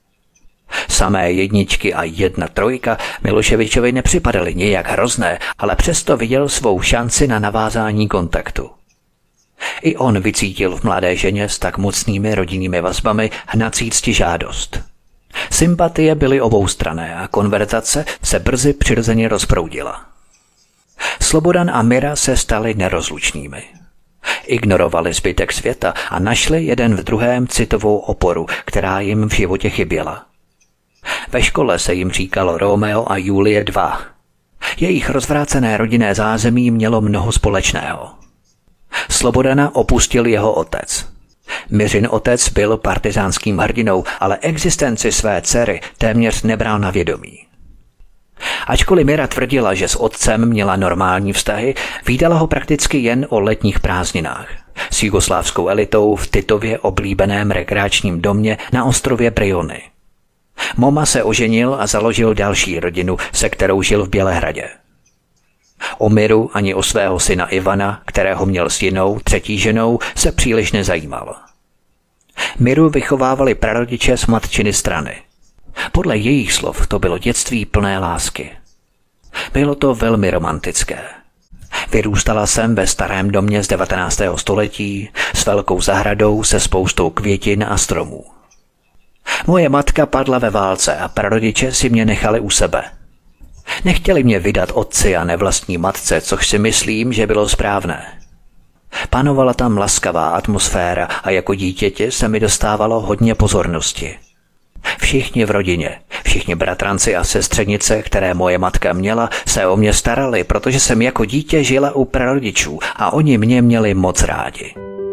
Samé jedničky a jedna trojka Miloševičovi nepřipadaly nějak hrozné, ale přesto viděl svou šanci na navázání kontaktu. I on vycítil v mladé ženě s tak mocnými rodinnými vazbami hnací ctižádost. Sympatie byly oboustranné a konverzace se brzy přirozeně rozproudila. Slobodan a Mira se stali nerozlučnými. Ignorovali zbytek světa a našli jeden v druhém citovou oporu, která jim v životě chyběla. Ve škole se jim říkalo Romeo a Julie dva. Jejich rozvrácené rodinné zázemí mělo mnoho společného. Slobodana opustil jeho otec. Miřin otec byl partizánským hrdinou, ale existenci své dcery téměř nebral na vědomí. Ačkoliv Mira tvrdila, že s otcem měla normální vztahy, vídala ho prakticky jen o letních prázdninách s jugoslávskou elitou v Titově oblíbeném rekreačním domě na ostrově Brijony. Moma se oženil a založil další rodinu, se kterou žil v Bělehradě. O Miru ani o svého syna Ivana, kterého měl s jinou, třetí ženou, se příliš nezajímal. Miru vychovávali prarodiče z matčiny strany. Podle jejich slov to bylo dětství plné lásky. Bylo to velmi romantické. Vyrůstala jsem ve starém domě z devatenáctého století s velkou zahradou se spoustou květin a stromů. Moje matka padla ve válce a prarodiče si mě nechali u sebe. Nechtěli mě vydat otci a nevlastní matce, což si myslím, že bylo správné. Panovala tam laskavá atmosféra a jako dítěti se mi dostávalo hodně pozornosti. Všichni v rodině, všichni bratranci a sestřenice, které moje matka měla, se o mě starali, protože jsem jako dítě žila u prarodičů a oni mě měli moc rádi.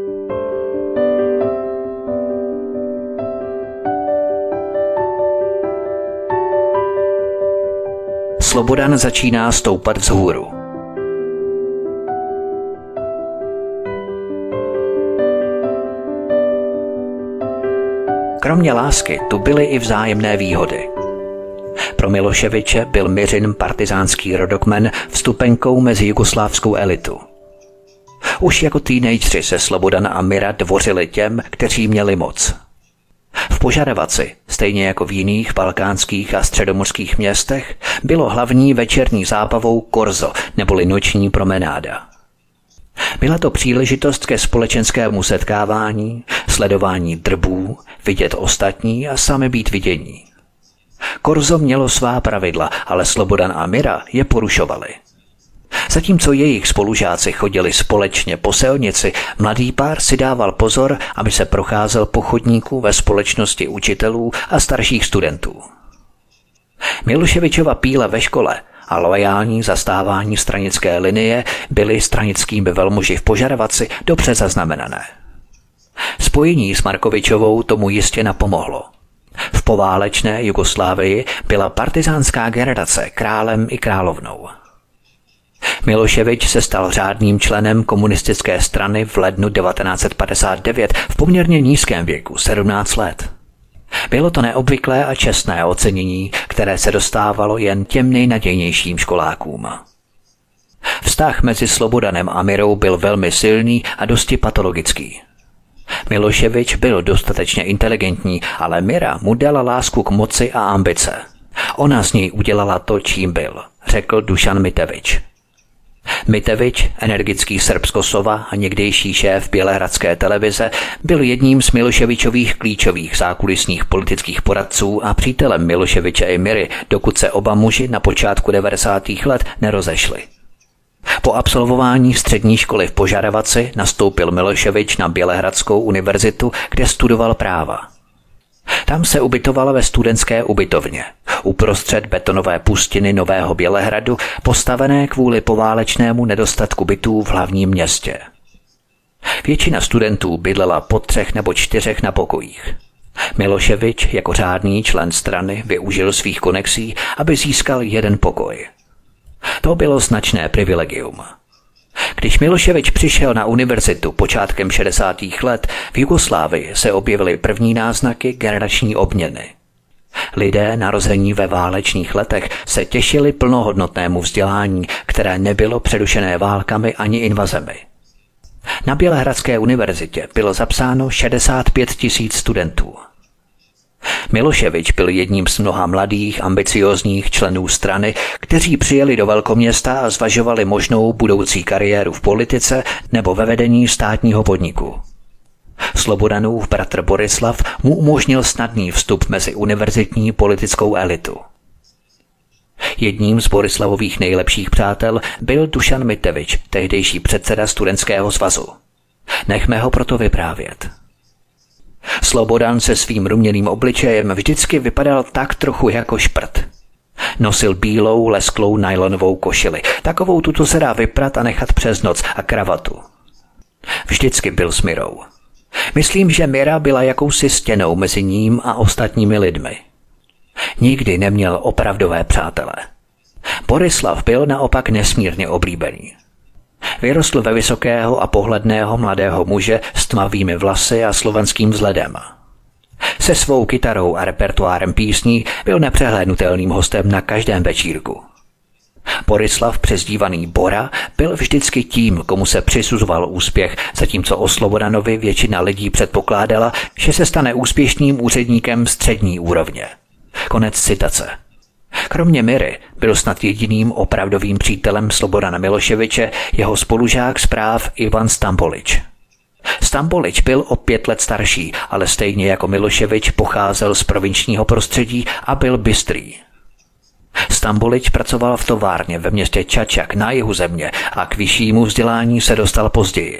Slobodan začíná stoupat vzhůru. Kromě lásky tu byly i vzájemné výhody. Pro Miloševiče byl Miřin partizánský rodokmen vstupenkou mezi jugoslávskou elitu. Už jako teenageři se Slobodan a Mira dvořili těm, kteří měli moc. V Požarevaci, stejně jako v jiných balkánských a středomořských městech, bylo hlavní večerní zábavou korzo neboli noční promenáda. Byla to příležitost ke společenskému setkávání, sledování drbů, vidět ostatní a sami být vidění. Korzo mělo svá pravidla, ale Slobodan a Mira je porušovali. Zatímco jejich spolužáci chodili společně po silnici, mladý pár si dával pozor, aby se procházel po chodníku ve společnosti učitelů a starších studentů. Miloševičova píle ve škole a loajální zastávání stranické linie byly stranickými velmoži v Požarevaci dobře zaznamenané. Spojení s Markovičovou tomu jistě napomohlo. V poválečné Jugoslávii byla partizánská generace králem i královnou. Miloševič se stal řádným členem komunistické strany v lednu devatenáct set padesát devět v poměrně nízkém věku, sedmnáct let. Bylo to neobvyklé a čestné ocenění, které se dostávalo jen těm nejnadějnějším školákům. Vztah mezi Slobodanem a Mirou byl velmi silný a dosti patologický. Miloševič byl dostatečně inteligentní, ale Mira mu dala lásku k moci a ambice. Ona z něj udělala to, čím byl, řekl Dušan Mitevič. Mitevič, energický Srb z Kosova a někdejší šéf bělehradské televize, byl jedním z Miloševičových klíčových zákulisních politických poradců a přítelem Miloševiče i Miry, dokud se oba muži na počátku devadesátých let nerozešli. Po absolvování střední školy v Požarevaci nastoupil Miloševič na Bělehradskou univerzitu, kde studoval práva. Tam se ubytoval ve studentské ubytovně, uprostřed betonové pustiny Nového Bělehradu, postavené kvůli poválečnému nedostatku bytů v hlavním městě. Většina studentů bydlela po třech nebo čtyřech na pokojích. Miloševič jako řádný člen strany využil svých konexí, aby získal jeden pokoj. To bylo značné privilegium. Když Miloševič přišel na univerzitu počátkem šedesátých let, v Jugoslávii se objevily první náznaky generační obměny. Lidé narození ve válečných letech se těšili plnohodnotnému vzdělání, které nebylo přerušené válkami ani invazemi. Na Bělehradské univerzitě bylo zapsáno šedesát pět tisíc studentů. Miloševič byl jedním z mnoha mladých, ambiciózních členů strany, kteří přijeli do velkoměsta a zvažovali možnou budoucí kariéru v politice nebo ve vedení státního podniku. Slobodanův bratr Borislav mu umožnil snadný vstup mezi univerzitní politickou elitu. Jedním z Borislavových nejlepších přátel byl Dušan Mitevič, tehdejší předseda Studentského svazu. Nechme ho proto vyprávět. Slobodan se svým ruměným obličejem vždycky vypadal tak trochu jako šprt. Nosil bílou, lesklou nylonovou košili. Takovou tuto se dá vyprat a nechat přes noc a kravatu. Vždycky byl s Mirou. Myslím, že Mira byla jakousi stěnou mezi ním a ostatními lidmi. Nikdy neměl opravdové přátele. Borislav byl naopak nesmírně oblíbený. Vyrostl ve vysokého a pohledného mladého muže s tmavými vlasy a slovanským vzhledem. Se svou kytarou a repertoárem písní byl nepřehlédnutelným hostem na každém večírku. Borislav, přezdívaný Bora, byl vždycky tím, komu se přisuzoval úspěch, zatímco o Slobodanovi většina lidí předpokládala, že se stane úspěšným úředníkem střední úrovně. Konec citace. Kromě Miry byl snad jediným opravdovým přítelem Slobodana Miloševiče jeho spolužák z práv Ivan Stambolič. Stambolič byl o pět let starší, ale stejně jako Miloševič pocházel z provinčního prostředí a byl bystrý. Stambolič pracoval v továrně ve městě Čačak na jihu země a k vyššímu vzdělání se dostal později.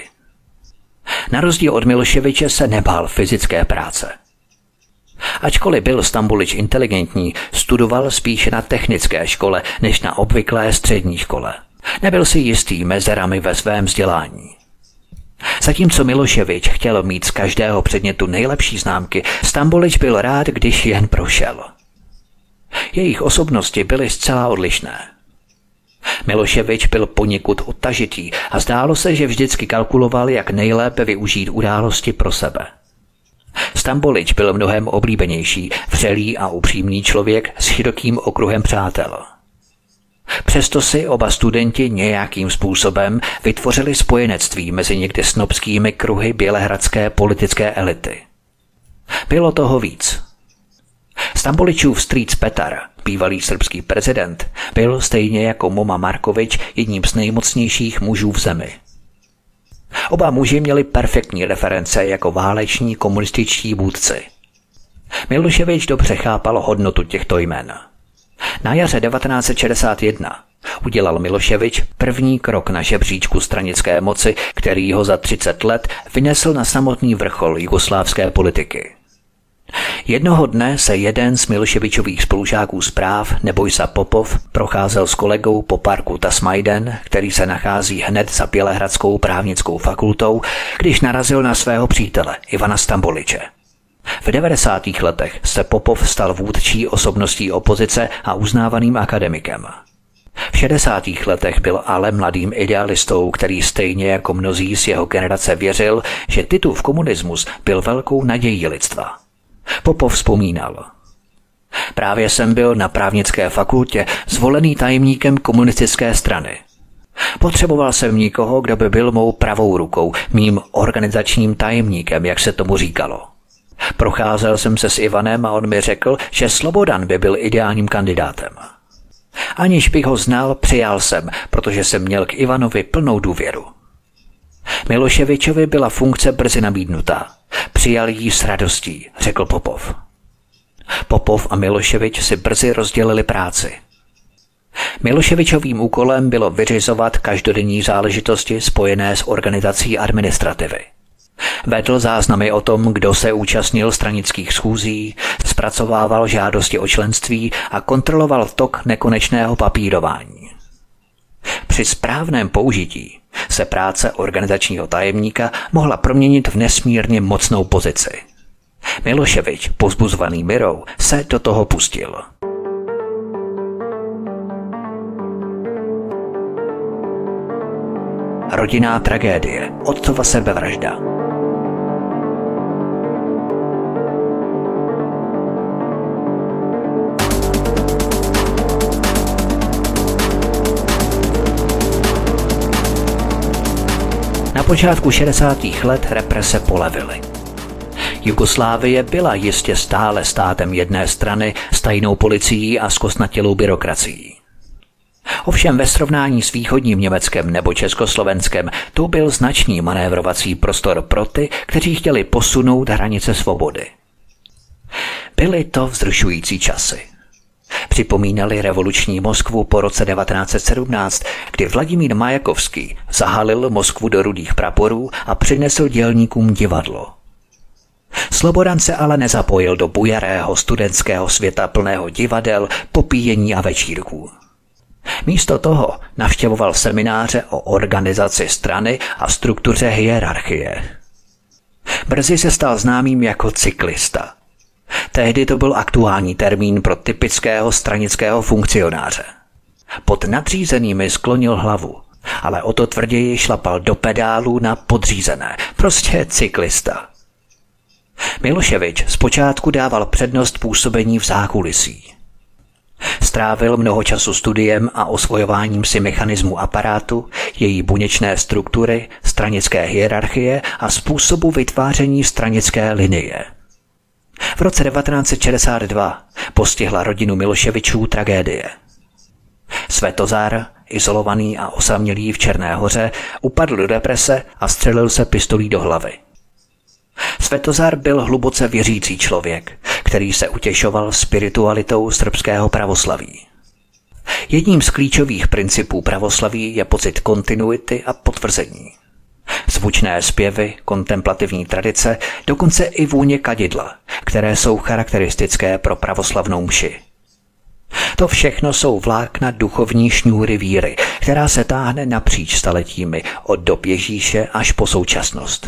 Na rozdíl od Miloševiče se nebál fyzické práce. Ačkoliv byl Stambolič inteligentní, studoval spíše na technické škole než na obvyklé střední škole. Nebyl si jistý mezerami ve svém vzdělání. Zatímco Miloševič chtěl mít z každého předmětu nejlepší známky, Stambolič byl rád, když jen prošel. Jejich osobnosti byly zcela odlišné. Miloševič byl poněkud odtažitý a zdálo se, že vždycky kalkuloval, jak nejlépe využít události pro sebe. Stambolič byl mnohem oblíbenější, vřelý a upřímný člověk s širokým okruhem přátel. Přesto si oba studenti nějakým způsobem vytvořili spojenectví mezi někde snobskými kruhy bělehradské politické elity. Bylo toho víc. Stamboličův strýc Petar, bývalý srbský prezident, byl stejně jako Moma Markovič jedním z nejmocnějších mužů v zemi. Oba muži měli perfektní reference jako váleční komunističtí vůdci. Miloševič dobře chápal hodnotu těchto jmen. Na jaře devatenáct set šedesát jedna udělal Miloševič první krok na žebříčku stranické moci, který ho za třicet let vynesl na samotný vrchol jugoslávské politiky. Jednoho dne se jeden z Miloševičových spolužáků z práv, Nebojša Popov, procházel s kolegou po parku Tasmajden, který se nachází hned za Bělehradskou právnickou fakultou, když narazil na svého přítele Ivana Stamboliče. V devadesátých letech se Popov stal vůdčí osobností opozice a uznávaným akademikem. V šedesátých letech byl ale mladým idealistou, který stejně jako mnozí z jeho generace věřil, že Titův komunismus byl velkou nadějí lidstva. Popov vzpomínal. Právě jsem byl na právnické fakultě zvolený tajemníkem komunistické strany. Potřeboval jsem nikoho, kdo by byl mou pravou rukou, mým organizačním tajemníkem, jak se tomu říkalo. Procházel jsem se s Ivanem a on mi řekl, že Slobodan by byl ideálním kandidátem. Aniž bych ho znal, přijal jsem, protože jsem měl k Ivanovi plnou důvěru. Miloševičovi byla funkce brzy nabídnutá. Přijal ji s radostí, řekl Popov. Popov a Miloševič si brzy rozdělili práci. Miloševičovým úkolem bylo vyřizovat každodenní záležitosti spojené s organizací administrativy. Vedl záznamy o tom, kdo se účastnil stranických schůzí, zpracovával žádosti o členství a kontroloval tok nekonečného papírování. Při správném použití se práce organizačního tajemníka mohla proměnit v nesmírně mocnou pozici. Miloševič, povzbuzovaný Mirou, se do toho pustil. Rodinná tragédie, otcova sebevražda. Na počátku šedesátých let represe polevily. Jugoslávie byla jistě stále státem jedné strany s tajnou policií a zkostnatělou byrokracií. Ovšem ve srovnání s východním Německem nebo Československem to byl značný manévrovací prostor pro ty, kteří chtěli posunout hranice svobody. Byly to vzrušující časy. Připomínali revoluční Moskvu po roce devatenáct set sedmnáct, kdy Vladimír Majakovský zahalil Moskvu do rudých praporů a přinesl dělníkům divadlo. Slobodan se ale nezapojil do bujarého studentského světa plného divadel, popíjení a večírků. Místo toho navštěvoval semináře o organizaci strany a struktuře hierarchie. Brzy se stal známým jako cyklista. Tehdy to byl aktuální termín pro typického stranického funkcionáře. Pod nadřízenými sklonil hlavu, ale o to tvrději šlapal do pedálů na podřízené, prostě cyklista. Miloševič zpočátku dával přednost působení v zákulisí. Strávil mnoho času studiem a osvojováním si mechanismu aparátu, její buněčné struktury, stranické hierarchie a způsobu vytváření stranické linie. V roce devatenáct set šedesát dva postihla rodinu Miloševičů tragédie. Svetozar, izolovaný a osamělý v Černé Hoře, upadl do deprese a střelil se pistolí do hlavy. Svetozar byl hluboce věřící člověk, který se utěšoval spiritualitou srbského pravoslaví. Jedním z klíčových principů pravoslaví je pocit kontinuity a potvrzení. Zvučné zpěvy, kontemplativní tradice, dokonce i vůně kadidla, které jsou charakteristické pro pravoslavnou mši. To všechno jsou vlákna duchovní šňůry víry, která se táhne napříč staletími od dob Ježíše až po současnost.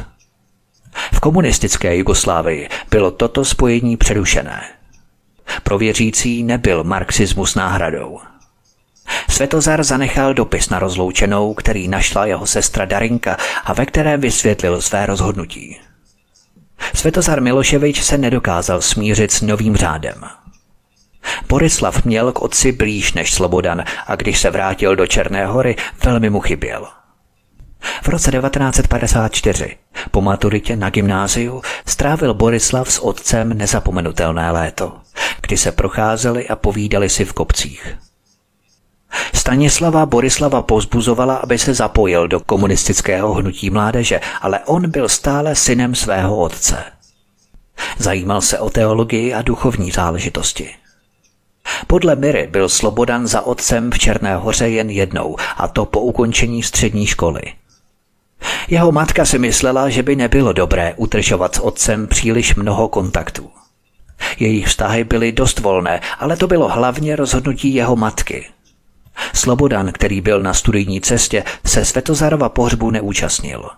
V komunistické Jugoslávii bylo toto spojení přerušené. Pro věřící nebyl marxismus náhradou. Svetozar zanechal dopis na rozloučenou, který našla jeho sestra Darinka a ve kterém vysvětlil své rozhodnutí. Svetozar Miloševič se nedokázal smířit s novým řádem. Borislav měl k otci blíž než Slobodan a když se vrátil do Černé Hory, velmi mu chyběl. V roce devatenáct set padesát čtyři, po maturitě na gymnáziu, strávil Borislav s otcem nezapomenutelné léto, kdy se procházeli a povídali si v kopcích. Stanislava Borislava povzbuzovala, aby se zapojil do komunistického hnutí mládeže, ale on byl stále synem svého otce. Zajímal se o teologii a duchovní záležitosti. Podle Miry byl Slobodan za otcem v Černé Hoře jen jednou, a to po ukončení střední školy. Jeho matka si myslela, že by nebylo dobré utržovat s otcem příliš mnoho kontaktů. Jejich vztahy byly dost volné, ale to bylo hlavně rozhodnutí jeho matky. Slobodan, který byl na studijní cestě, se Svetozarova pohřbu neúčastnil.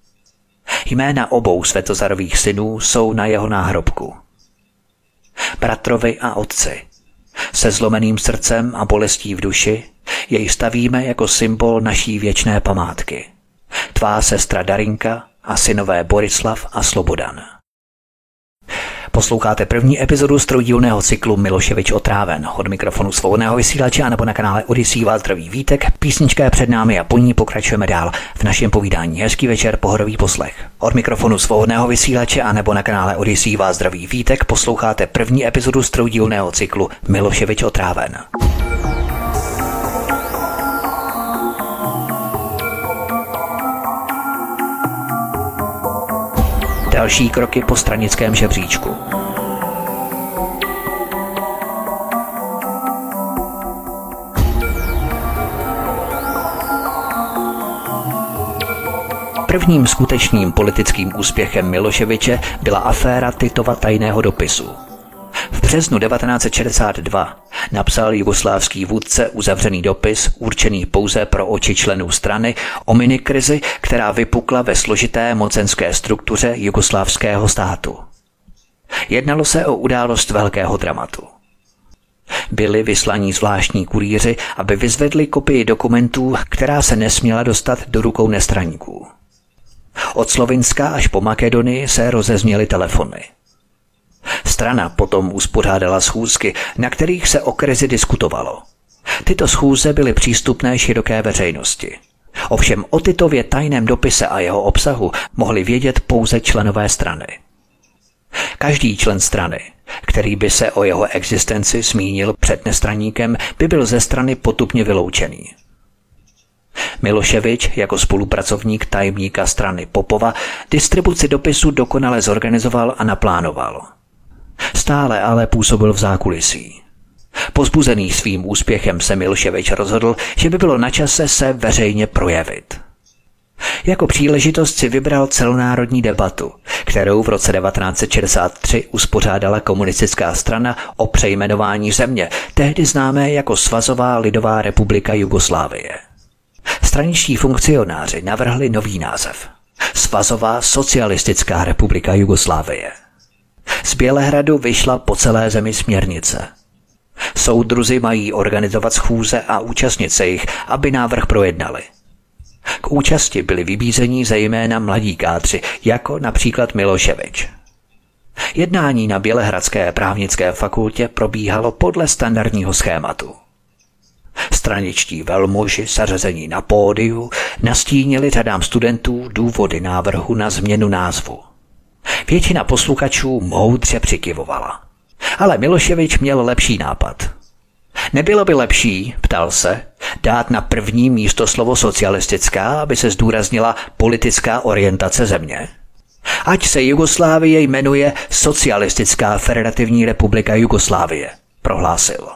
Jména obou Svetozarových synů jsou na jeho náhrobku. Bratrovi a otci, se zlomeným srdcem a bolestí v duši, jej stavíme jako symbol naší věčné památky. Tvá sestra Darinka a synové Borislav a Slobodan. Posloucháte první epizodu z troudílného cyklu Miloševič otráven. Od mikrofonu Svobodného vysílače a nebo na kanále Odyssey vás zdraví Vítek. Písnička je před námi a po ní pokračujeme dál v našem povídání. Hezký večer, pohodový poslech. Od mikrofonu Svobodného vysílače a nebo na kanále Odyssey vás zdraví Vítek. Posloucháte první epizodu z troudílného cyklu Miloševič otráven. Další kroky po stranickém žebříčku. Prvním skutečným politickým úspěchem Miloševiče byla aféra Titova tajného dopisu. V březnu devatenáct set šedesát dva napsal jugoslávský vůdce uzavřený dopis určený pouze pro oči členů strany o minikrizi, která vypukla ve složité mocenské struktuře jugoslávského státu. Jednalo se o událost velkého dramatu. Byli vyslaní zvláštní kurýři, aby vyzvedli kopii dokumentů, která se nesměla dostat do rukou nestraníků. Od Slovinska až po Makedonii se rozezněly telefony. Strana potom uspořádala schůzky, na kterých se o krizi diskutovalo. Tyto schůze byly přístupné široké veřejnosti. Ovšem o Titově tajném dopise a jeho obsahu mohli vědět pouze členové strany. Každý člen strany který by se o jeho existenci zmínil před nestraníkem, by byl ze strany potupně vyloučený. Miloševič jako spolupracovník tajemníka strany Popova distribuci dopisu dokonale zorganizoval a naplánoval. Stále ale působil v zákulisí. Pozbuzený svým úspěchem se Miloševič rozhodl, že by bylo na čase se veřejně projevit. Jako příležitost si vybral celonárodní debatu, kterou v roce devatenáct set šedesát tři uspořádala komunistická strana o přejmenování země, tehdy známé jako Svazová lidová republika Jugoslávie. Straničtí funkcionáři navrhli nový název – Svazová socialistická republika Jugoslávie. Z Bělehradu vyšla po celé zemi směrnice. Soudruzi mají organizovat schůze a účastnit se jich, aby návrh projednali. K účasti byli vybízeni zejména mladí kádři, jako například Miloševič. Jednání na Bělehradské právnické fakultě probíhalo podle standardního schématu. Straničtí velmoži zařazení na pódiu nastínili řadám studentů důvody návrhu na změnu názvu. Většina posluchačů moudře přikyvovala. Ale Miloševič měl lepší nápad. Nebylo by lepší, ptal se, dát na první místo slovo socialistická, aby se zdůraznila politická orientace země? Ať se Jugoslávie jmenuje Socialistická federativní republika Jugoslávie, prohlásil.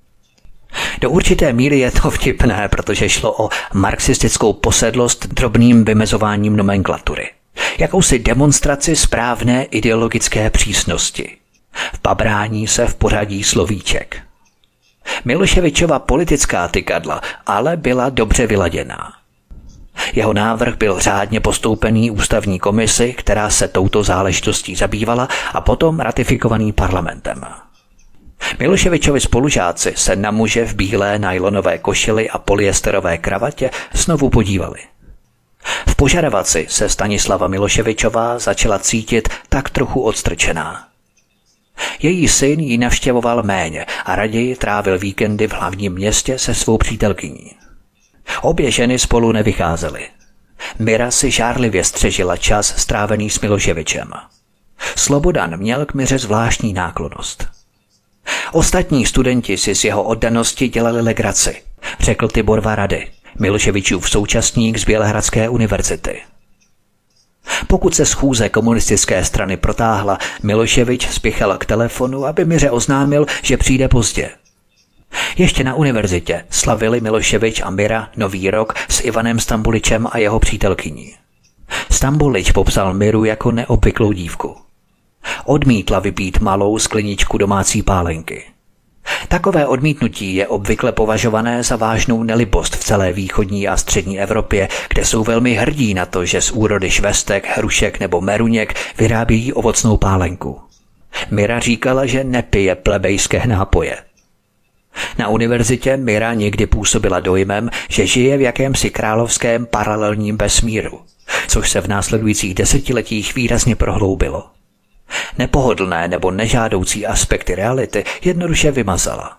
Do určité míry je to vtipné, protože šlo o marxistickou posedlost drobným vymezováním nomenklatury. Jakousi demonstraci správné ideologické přísnosti. Vpabrání se v pořadí slovíček. Miloševičova politická tykadla ale byla dobře vyladěná. Jeho návrh byl řádně postoupený ústavní komisi, která se touto záležitostí zabývala, a potom ratifikovaný parlamentem. Miloševičovi spolužáci se na muže v bílé nylonové košili a polyesterové kravatě znovu podívali. V požadovaci se Stanislava Miloševičová začala cítit tak trochu odstrčená. Její syn ji navštěvoval méně a raději trávil víkendy v hlavním městě se svou přítelkyní. Obě ženy spolu nevycházely. Mira si žárlivě střežila čas strávený s Miloševičem. Slobodan měl k Miře zvláštní náklonnost. Ostatní studenti si z jeho oddanosti dělali legraci, řekl Tibor Varady, Miloševičův současník z Bělehradské univerzity. Pokud se schůze komunistické strany protáhla, Miloševič spěchal k telefonu, aby Miře oznámil, že přijde pozdě. Ještě na univerzitě slavili Miloševič a Mira nový rok s Ivanem Stambuličem a jeho přítelkyní. Stambulič popsal Miru jako neobvyklou dívku. Odmítla vypít malou skleničku domácí pálenky. Takové odmítnutí je obvykle považované za vážnou nelibost v celé východní a střední Evropě, kde jsou velmi hrdí na to, že z úrody švestek, hrušek nebo meruněk vyrábějí ovocnou pálenku. Mira říkala, že nepije plebejské nápoje. Na univerzitě Mira někdy působila dojmem, že žije v jakémsi královském paralelním vesmíru, což se v následujících desetiletích výrazně prohloubilo. Nepohodlné nebo nežádoucí aspekty reality jednoduše vymazala.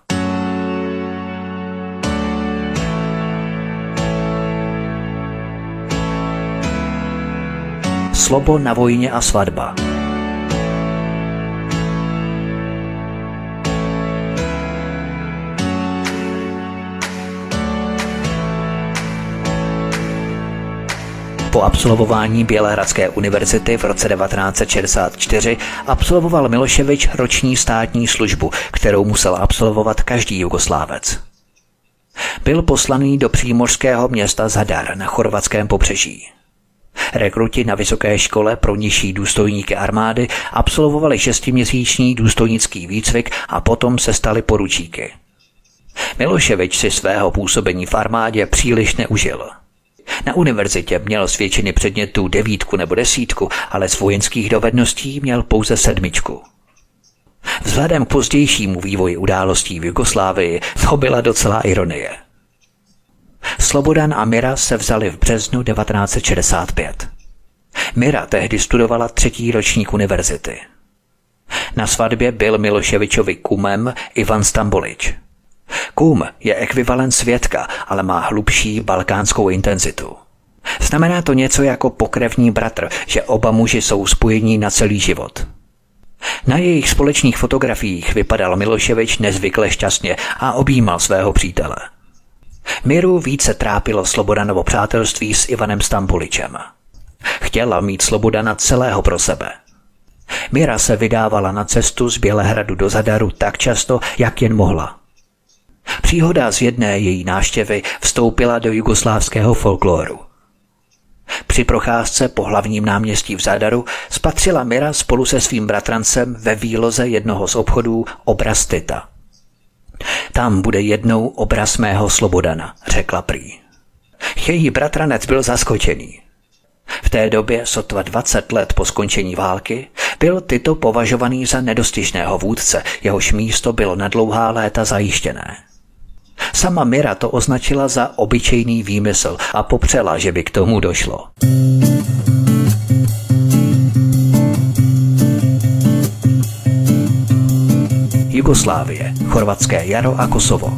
Slobo na vojně a svatba. Po absolvování Bělehradské univerzity v roce devatenáct set šedesát čtyři absolvoval Miloševič roční státní službu, kterou musel absolvovat každý Jugoslávec. Byl poslaný do přímořského města Zadar na chorvatském pobřeží. Rekruti na vysoké škole pro nižší důstojníky armády absolvovali šestiměsíční důstojnický výcvik a potom se stali poručíky. Miloševič si svého působení v armádě příliš neužil. Na univerzitě měl z většiny předmětů devítku nebo desítku, ale z vojenských dovedností měl pouze sedmičku. Vzhledem k pozdějšímu vývoji událostí v Jugoslávii to byla docela ironie. Slobodan a Mira se vzali v březnu devatenáct set šedesát pět. Mira tehdy studovala třetí ročník univerzity. Na svatbě byl Miloševičovi kumem Ivan Stambulič. Kum je ekvivalent svědka, ale má hlubší balkánskou intenzitu. Znamená to něco jako pokrevní bratr, že oba muži jsou spojení na celý život. Na jejich společných fotografiích vypadal Miloševič nezvykle šťastně a objímal svého přítele. Míru více trápilo Slobodanovo přátelství s Ivanem Stambuličem. Chtěla mít Slobodana celého pro sebe. Míra se vydávala na cestu z Bělehradu do Zadaru tak často, jak jen mohla. Příhoda z jedné její návštěvy vstoupila do jugoslávského folkloru. Při procházce po hlavním náměstí v Zadaru spatřila Míra spolu se svým bratrancem ve výloze jednoho z obchodů obraz Tita. Tam bude jednou obraz mého Slobodana, řekla prý. Její bratranec byl zaskočený. V té době, sotva dvacet let po skončení války, byl Tito považovaný za nedostižného vůdce, jehož místo bylo na dlouhá léta zajištěné. Sama Míra to označila za obyčejný výmysl a popřela, že by k tomu došlo. Jugoslávie, chorvatské jaro a Kosovo.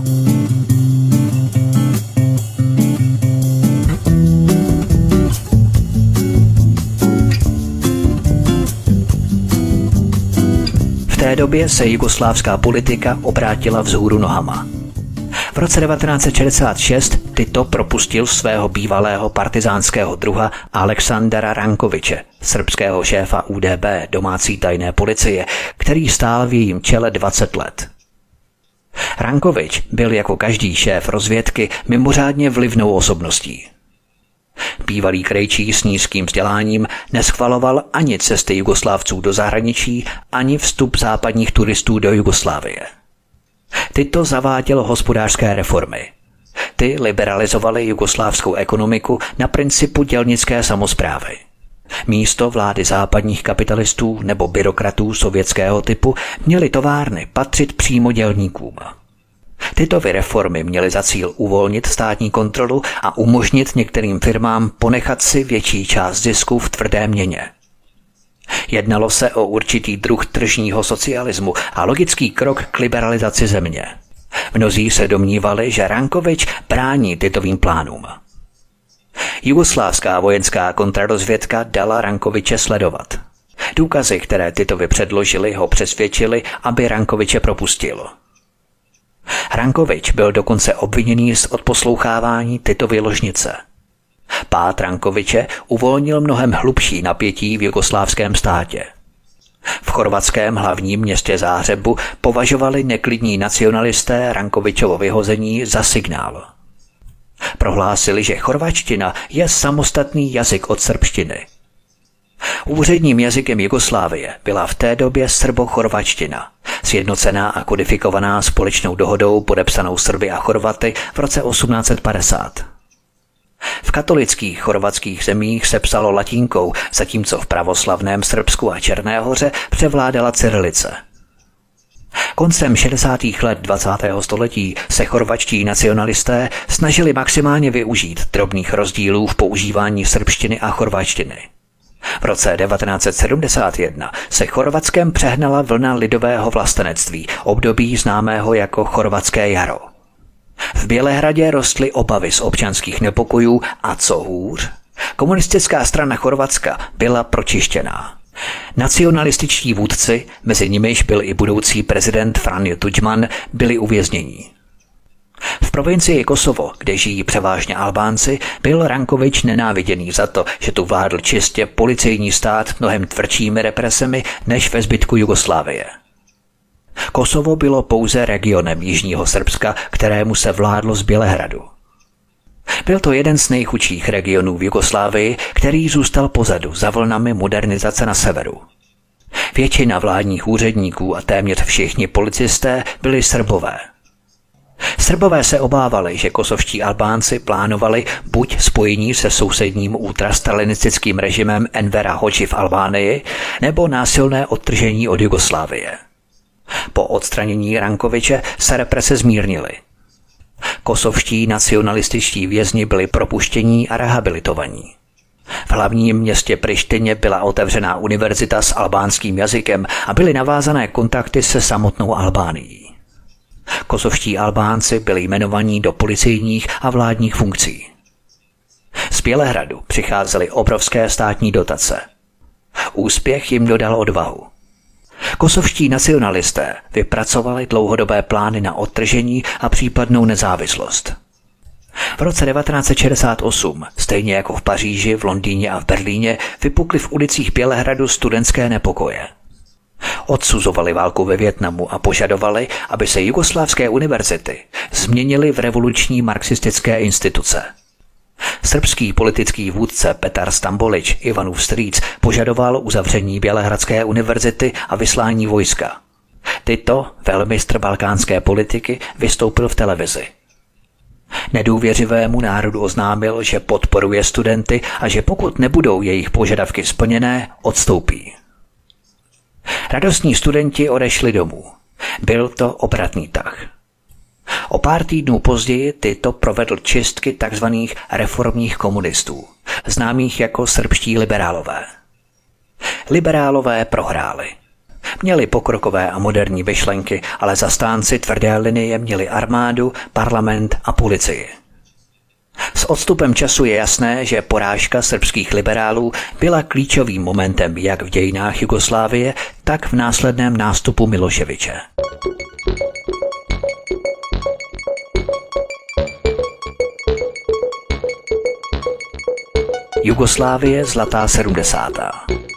V té době se jugoslávská politika obrátila vzhůru nohama. V roce devatenáct set šedesát šest Tito propustil svého bývalého partizánského druha Aleksandara Rankoviče, srbského šéfa U D B, domácí tajné policie, který stál v jejím čele dvacet let. Rankovič byl jako každý šéf rozvědky mimořádně vlivnou osobností. Bývalý krejčí s nízkým vzděláním neschvaloval ani cesty Jugoslávců do zahraničí, ani vstup západních turistů do Jugoslávie. Tito zaváděl hospodářské reformy. Ty liberalizovaly jugoslávskou ekonomiku na principu dělnické samosprávy. Místo vlády západních kapitalistů nebo byrokratů sovětského typu měly továrny patřit přímo dělníkům. Tyto reformy měly za cíl uvolnit státní kontrolu a umožnit některým firmám ponechat si větší část zisku v tvrdé měně. Jednalo se o určitý druh tržního socialismu a logický krok k liberalizaci země. Mnozí se domnívali, že Rankovič brání Titovým plánům. Jugoslávská vojenská kontrarozvědka dala Rankoviče sledovat. Důkazy, které Titovi předložili, ho přesvědčili, aby Rankoviče propustil. Rankovič byl dokonce obviněný z odposlouchávání Titovy ložnice. Pád Rankoviče uvolnil mnohem hlubší napětí v jugoslávském státě. V chorvatském hlavním městě Záhřebu považovali neklidní nacionalisté Rankovičovo vyhození za signál. Prohlásili, že chorvačtina je samostatný jazyk od srbštiny. Úředním jazykem Jugoslávie byla v té době srbo-chorvačtina, sjednocená a kodifikovaná společnou dohodou podepsanou Srby a Chorvaty v roce osmnáct set padesát. V katolických chorvatských zemích se psalo latinkou, zatímco v pravoslavném Srbsku a Černé Hoře převládala cyrilice. Koncem šedesátých let dvacátého století se chorvatští nacionalisté snažili maximálně využít drobných rozdílů v používání srbštiny a chorvatštiny. V roce devatenáct set sedmdesát jedna se Chorvatskem přehnala vlna lidového vlastenectví, období známého jako chorvatské jaro. V Bělehradě rostly obavy z občanských nepokojů a co hůř, komunistická strana Chorvatska byla pročištěná. Nacionalističtí vůdci, mezi nimiž byl i budoucí prezident Franjo Tudjman, byli uvězněni. V provincii Kosovo, kde žijí převážně Albánci, byl Rankovič nenáviděný za to, že tu vládl čistě policejní stát mnohem tvrdšími represemi než ve zbytku Jugoslávie. Kosovo bylo pouze regionem jižního Srbska, kterému se vládlo z Bělehradu. Byl to jeden z nejchudších regionů v Jugoslávii, který zůstal pozadu za vlnami modernizace na severu. Většina vládních úředníků a téměř všichni policisté byli Srbové. Srbové se obávali, že kosovští Albánci plánovali buď spojení se sousedním ultrastalinistickým režimem Envera Hodži v Albánii, nebo násilné odtržení od Jugoslávie. Po odstranění Rankoviče se represe zmírnily. Kosovští nacionalističtí vězni byli propuštění a rehabilitovaní. V hlavním městě Prištině byla otevřená univerzita s albánským jazykem a byly navázané kontakty se samotnou Albánií. Kosovští Albánci byli jmenovaní do policejních a vládních funkcí. Z Bělehradu přicházely obrovské státní dotace. Úspěch jim dodal odvahu. Kosovští nacionalisté vypracovali dlouhodobé plány na odtržení a případnou nezávislost. V roce devatenáct set šedesát osm, stejně jako v Paříži, v Londýně a v Berlíně, vypukly v ulicích Bělehradu studentské nepokoje. Odsuzovali válku ve Vietnamu a požadovali, aby se jugoslávské univerzity změnily v revoluční marxistické instituce. Srbský politický vůdce Petar Stambolič Ivanův strýc požadoval uzavření Bělehradské univerzity a vyslání vojska. Tyto velmistr balkánské politiky vystoupil v televizi. Nedůvěřivému národu oznámil, že podporuje studenty a že pokud nebudou jejich požadavky splněné, odstoupí. Radostní studenti odešli domů. Byl to obratný tah. O pár týdnů později Tito provedl čistky tzv. Reformních komunistů, známých jako srbští liberálové. Liberálové prohráli. Měli pokrokové a moderní myšlenky, ale zastánci tvrdé linie měli armádu, parlament a policii. S odstupem času je jasné, že porážka srbských liberálů byla klíčovým momentem jak v dějinách Jugoslávie, tak v následném nástupu Miloševiče. Jugoslávie zlatá sedmdesátá.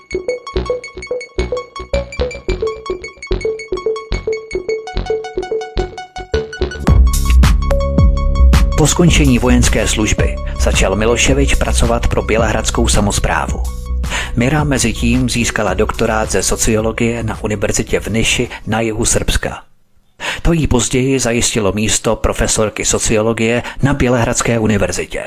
Po skončení vojenské služby začal Miloševič pracovat pro bělehradskou samosprávu. Mira mezitím získala doktorát ze sociologie na univerzitě v Niši na jihu Srbska. To jí později zajistilo místo profesorky sociologie na Bělehradské univerzitě.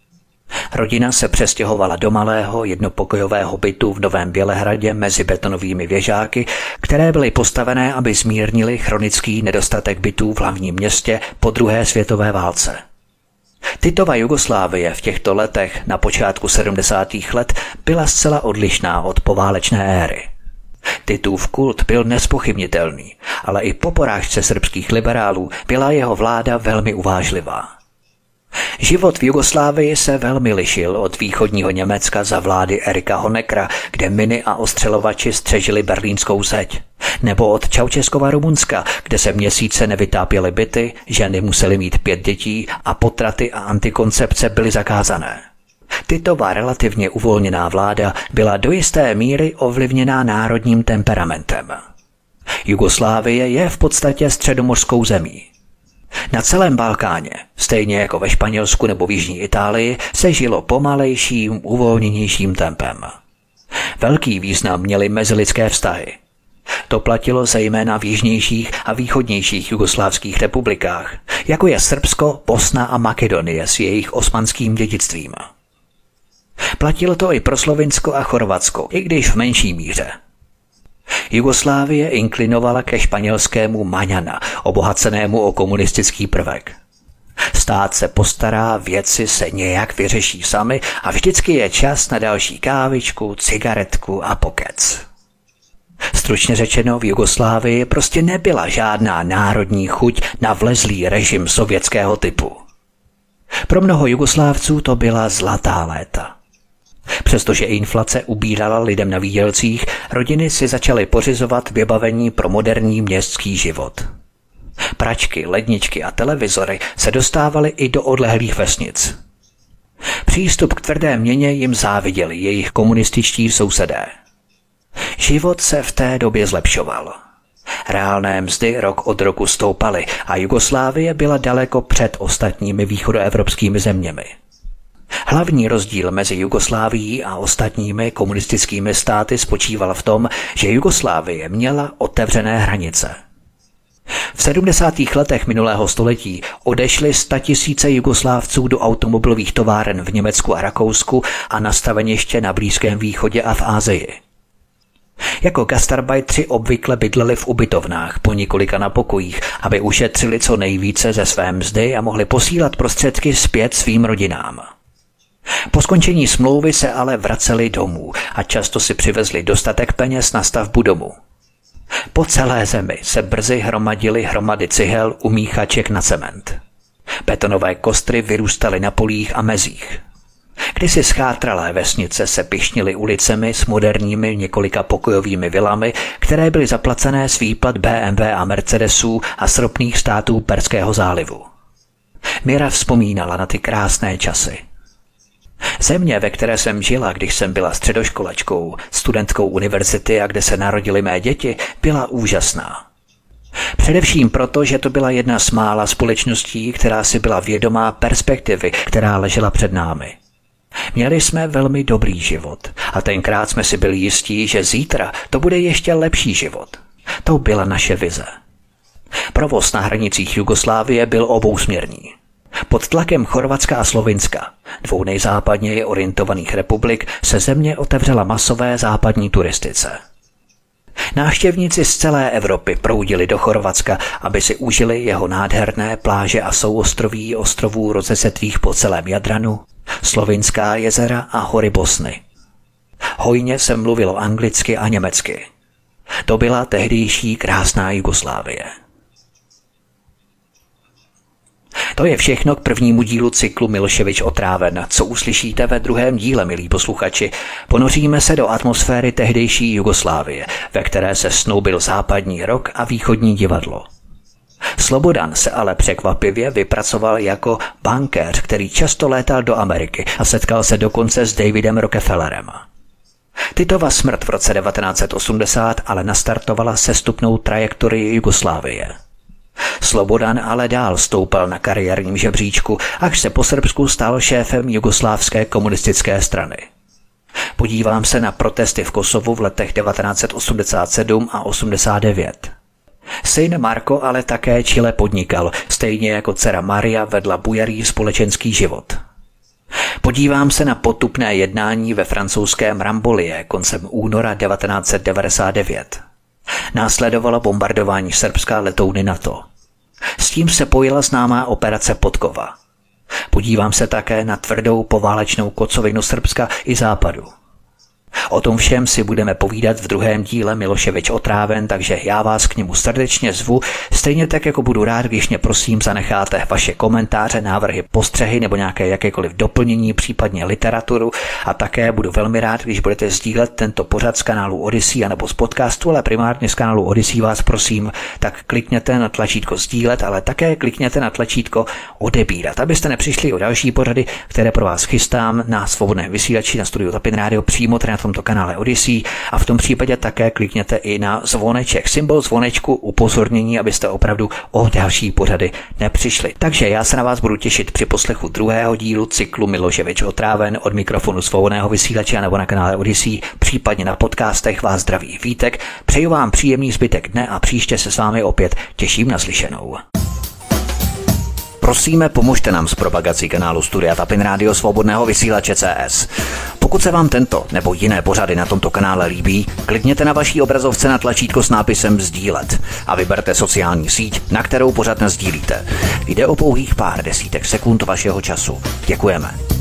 Rodina se přestěhovala do malého jednopokojového bytu v Novém Bělehradě mezi betonovými věžáky, které byly postavené, aby zmírnily chronický nedostatek bytů v hlavním městě po druhé světové válce. Titova Jugoslávie v těchto letech na počátku sedmdesátých let byla zcela odlišná od poválečné éry. Titův kult byl nezpochybnitelný, ale i po porážce srbských liberálů byla jeho vláda velmi uvážlivá. Život v Jugoslávii se velmi lišil od východního Německa za vlády Erika Honeckera, kde miny a ostřelovači střežili berlínskou zeď, nebo od Čaučeskova Rumunska, kde se měsíce nevytápěly byty, ženy musely mít pět dětí a potraty a antikoncepce byly zakázané. Titova relativně uvolněná vláda byla do jisté míry ovlivněná národním temperamentem. Jugoslávie je v podstatě středomořskou zemí. Na celém Balkáně, stejně jako ve Španělsku nebo v jižní Itálii, se žilo pomalejším, uvolněnějším tempem. Velký význam měly mezilidské vztahy. To platilo zejména v jižnějších a východnějších jugoslávských republikách, jako je Srbsko, Bosna a Makedonie s jejich osmanským dědictvím. Platilo to i pro Slovinsko a Chorvatsko, i když v menší míře. Jugoslávie inklinovala ke španělskému maňana, obohacenému o komunistický prvek. Stát se postará, věci se nějak vyřeší sami a vždycky je čas na další kávičku, cigaretku a pokec. Stručně řečeno, v Jugoslávii prostě nebyla žádná národní chuť na vlezlý režim sovětského typu. Pro mnoho Jugoslávců to byla zlatá léta. Přestože inflace ubírala lidem na výdělcích, rodiny si začaly pořizovat vybavení pro moderní městský život. Pračky, ledničky a televizory se dostávaly i do odlehlých vesnic. Přístup k tvrdé měně jim záviděli jejich komunističtí sousedé. Život se v té době zlepšoval. Reálné mzdy rok od roku stoupaly a Jugoslávie byla daleko před ostatními východoevropskými zeměmi. Hlavní rozdíl mezi Jugoslávií a ostatními komunistickými státy spočíval v tom, že Jugoslávie měla otevřené hranice. V sedmdesátých letech minulého století odešly statisíce Jugoslávců do automobilových továren v Německu a Rakousku a na staveniště na Blízkém východě a v Asii. Jako gastarbajtři obvykle bydleli v ubytovnách po několika na pokojích, aby ušetřili co nejvíce ze své mzdy a mohli posílat prostředky zpět svým rodinám. Po skončení smlouvy se ale vraceli domů a často si přivezli dostatek peněz na stavbu domu. Po celé zemi se brzy hromadily hromady cihel u míchaček na cement. Betonové kostry vyrůstaly na polích a mezích. Kdysi schátralé vesnice se pyšnily ulicemi s moderními několika pokojovými vilami, které byly zaplacené z výplat bé em vé a Mercedesů a z ropných států Perského zálivu. Mira vzpomínala na ty krásné časy. Země, ve které jsem žila, když jsem byla středoškolačkou, studentkou univerzity a kde se narodily mé děti, byla úžasná. Především proto, že to byla jedna z mála společností, která si byla vědomá perspektivy, která ležela před námi. Měli jsme velmi dobrý život a tenkrát jsme si byli jistí, že zítra to bude ještě lepší život. To byla naše vize. Provoz na hranicích Jugoslávie byl obousměrný. Pod tlakem Chorvatska a Slovinska, dvou nejzápadněji orientovaných republik, se země otevřela masové západní turistice. Návštěvníci z celé Evropy proudili do Chorvatska, aby si užili jeho nádherné pláže a souostroví ostrovů rozesetlých po celém Jadranu, Slovinská jezera a hory Bosny. Hojně se mluvilo anglicky a německy. To byla tehdejší krásná Jugoslávie. To je všechno k prvnímu dílu cyklu Miloševič otráven, co uslyšíte ve druhém díle, milí posluchači. Ponoříme se do atmosféry tehdejší Jugoslávie, ve které se snoubil západní rock a východní divadlo. Slobodan se ale překvapivě vypracoval jako bankéř, který často létal do Ameriky a setkal se dokonce s Davidem Rockefellerem. Titova smrt v roce devatenáct set osmdesát ale nastartovala sestupnou trajektorii Jugoslávie. Slobodan ale dál stoupal na kariérním žebříčku, až se po Srbsku stal šéfem jugoslávské komunistické strany. Podívám se na protesty v Kosovu v letech devatenáct set osmdesát sedm a osmdesát devět. Syn Marko ale také čile podnikal, stejně jako dcera Maria vedla bujarý společenský život. Podívám se na potupné jednání ve francouzském Rambolie koncem února devatenáct set devadesát devět. Následovalo bombardování Srbska letouny NATO. S tím se pojila známá operace Podkova. Podívám se také na tvrdou poválečnou kocovinu Srbska i západu. O tom všem si budeme povídat v druhém díle Miloševič otráven, takže já vás k němu srdečně zvu, stejně tak jako budu rád, když mě prosím zanecháte vaše komentáře, návrhy, postřehy nebo nějaké jakékoliv doplnění, případně literaturu, a také budu velmi rád, když budete sdílet tento pořad z kanálu Odyssey anebo z podcastu, ale primárně z kanálu Odyssey vás prosím, tak klikněte na tlačítko sdílet, ale také klikněte na tlačítko odebírat, abyste nepřišli o další pořady, které pro vás chystám na svobodném vysílači na studiu Tapin Radio přímo na tomto kanále Odyssey, a v tom případě také klikněte i na zvoneček, symbol zvonečku, upozornění, abyste opravdu o další pořady nepřišli. Takže já se na vás budu těšit při poslechu druhého dílu cyklu Miloševič otráven. Od mikrofonu svobodného vysílače nebo na kanále Odyssey, případně na podcastech vás zdraví Vítek. Přeju vám příjemný zbytek dne a příště se s vámi opět těším na slyšenou. Prosíme, pomožte nám s propagací kanálu Studia Tapin Radio Svobodného vysílače C S. Pokud se vám tento nebo jiné pořady na tomto kanále líbí, klikněte na vaší obrazovce na tlačítko s nápisem sdílet a vyberte sociální síť, na kterou pořad nasdílíte. Jde o pouhých pár desítek sekund vašeho času. Děkujeme.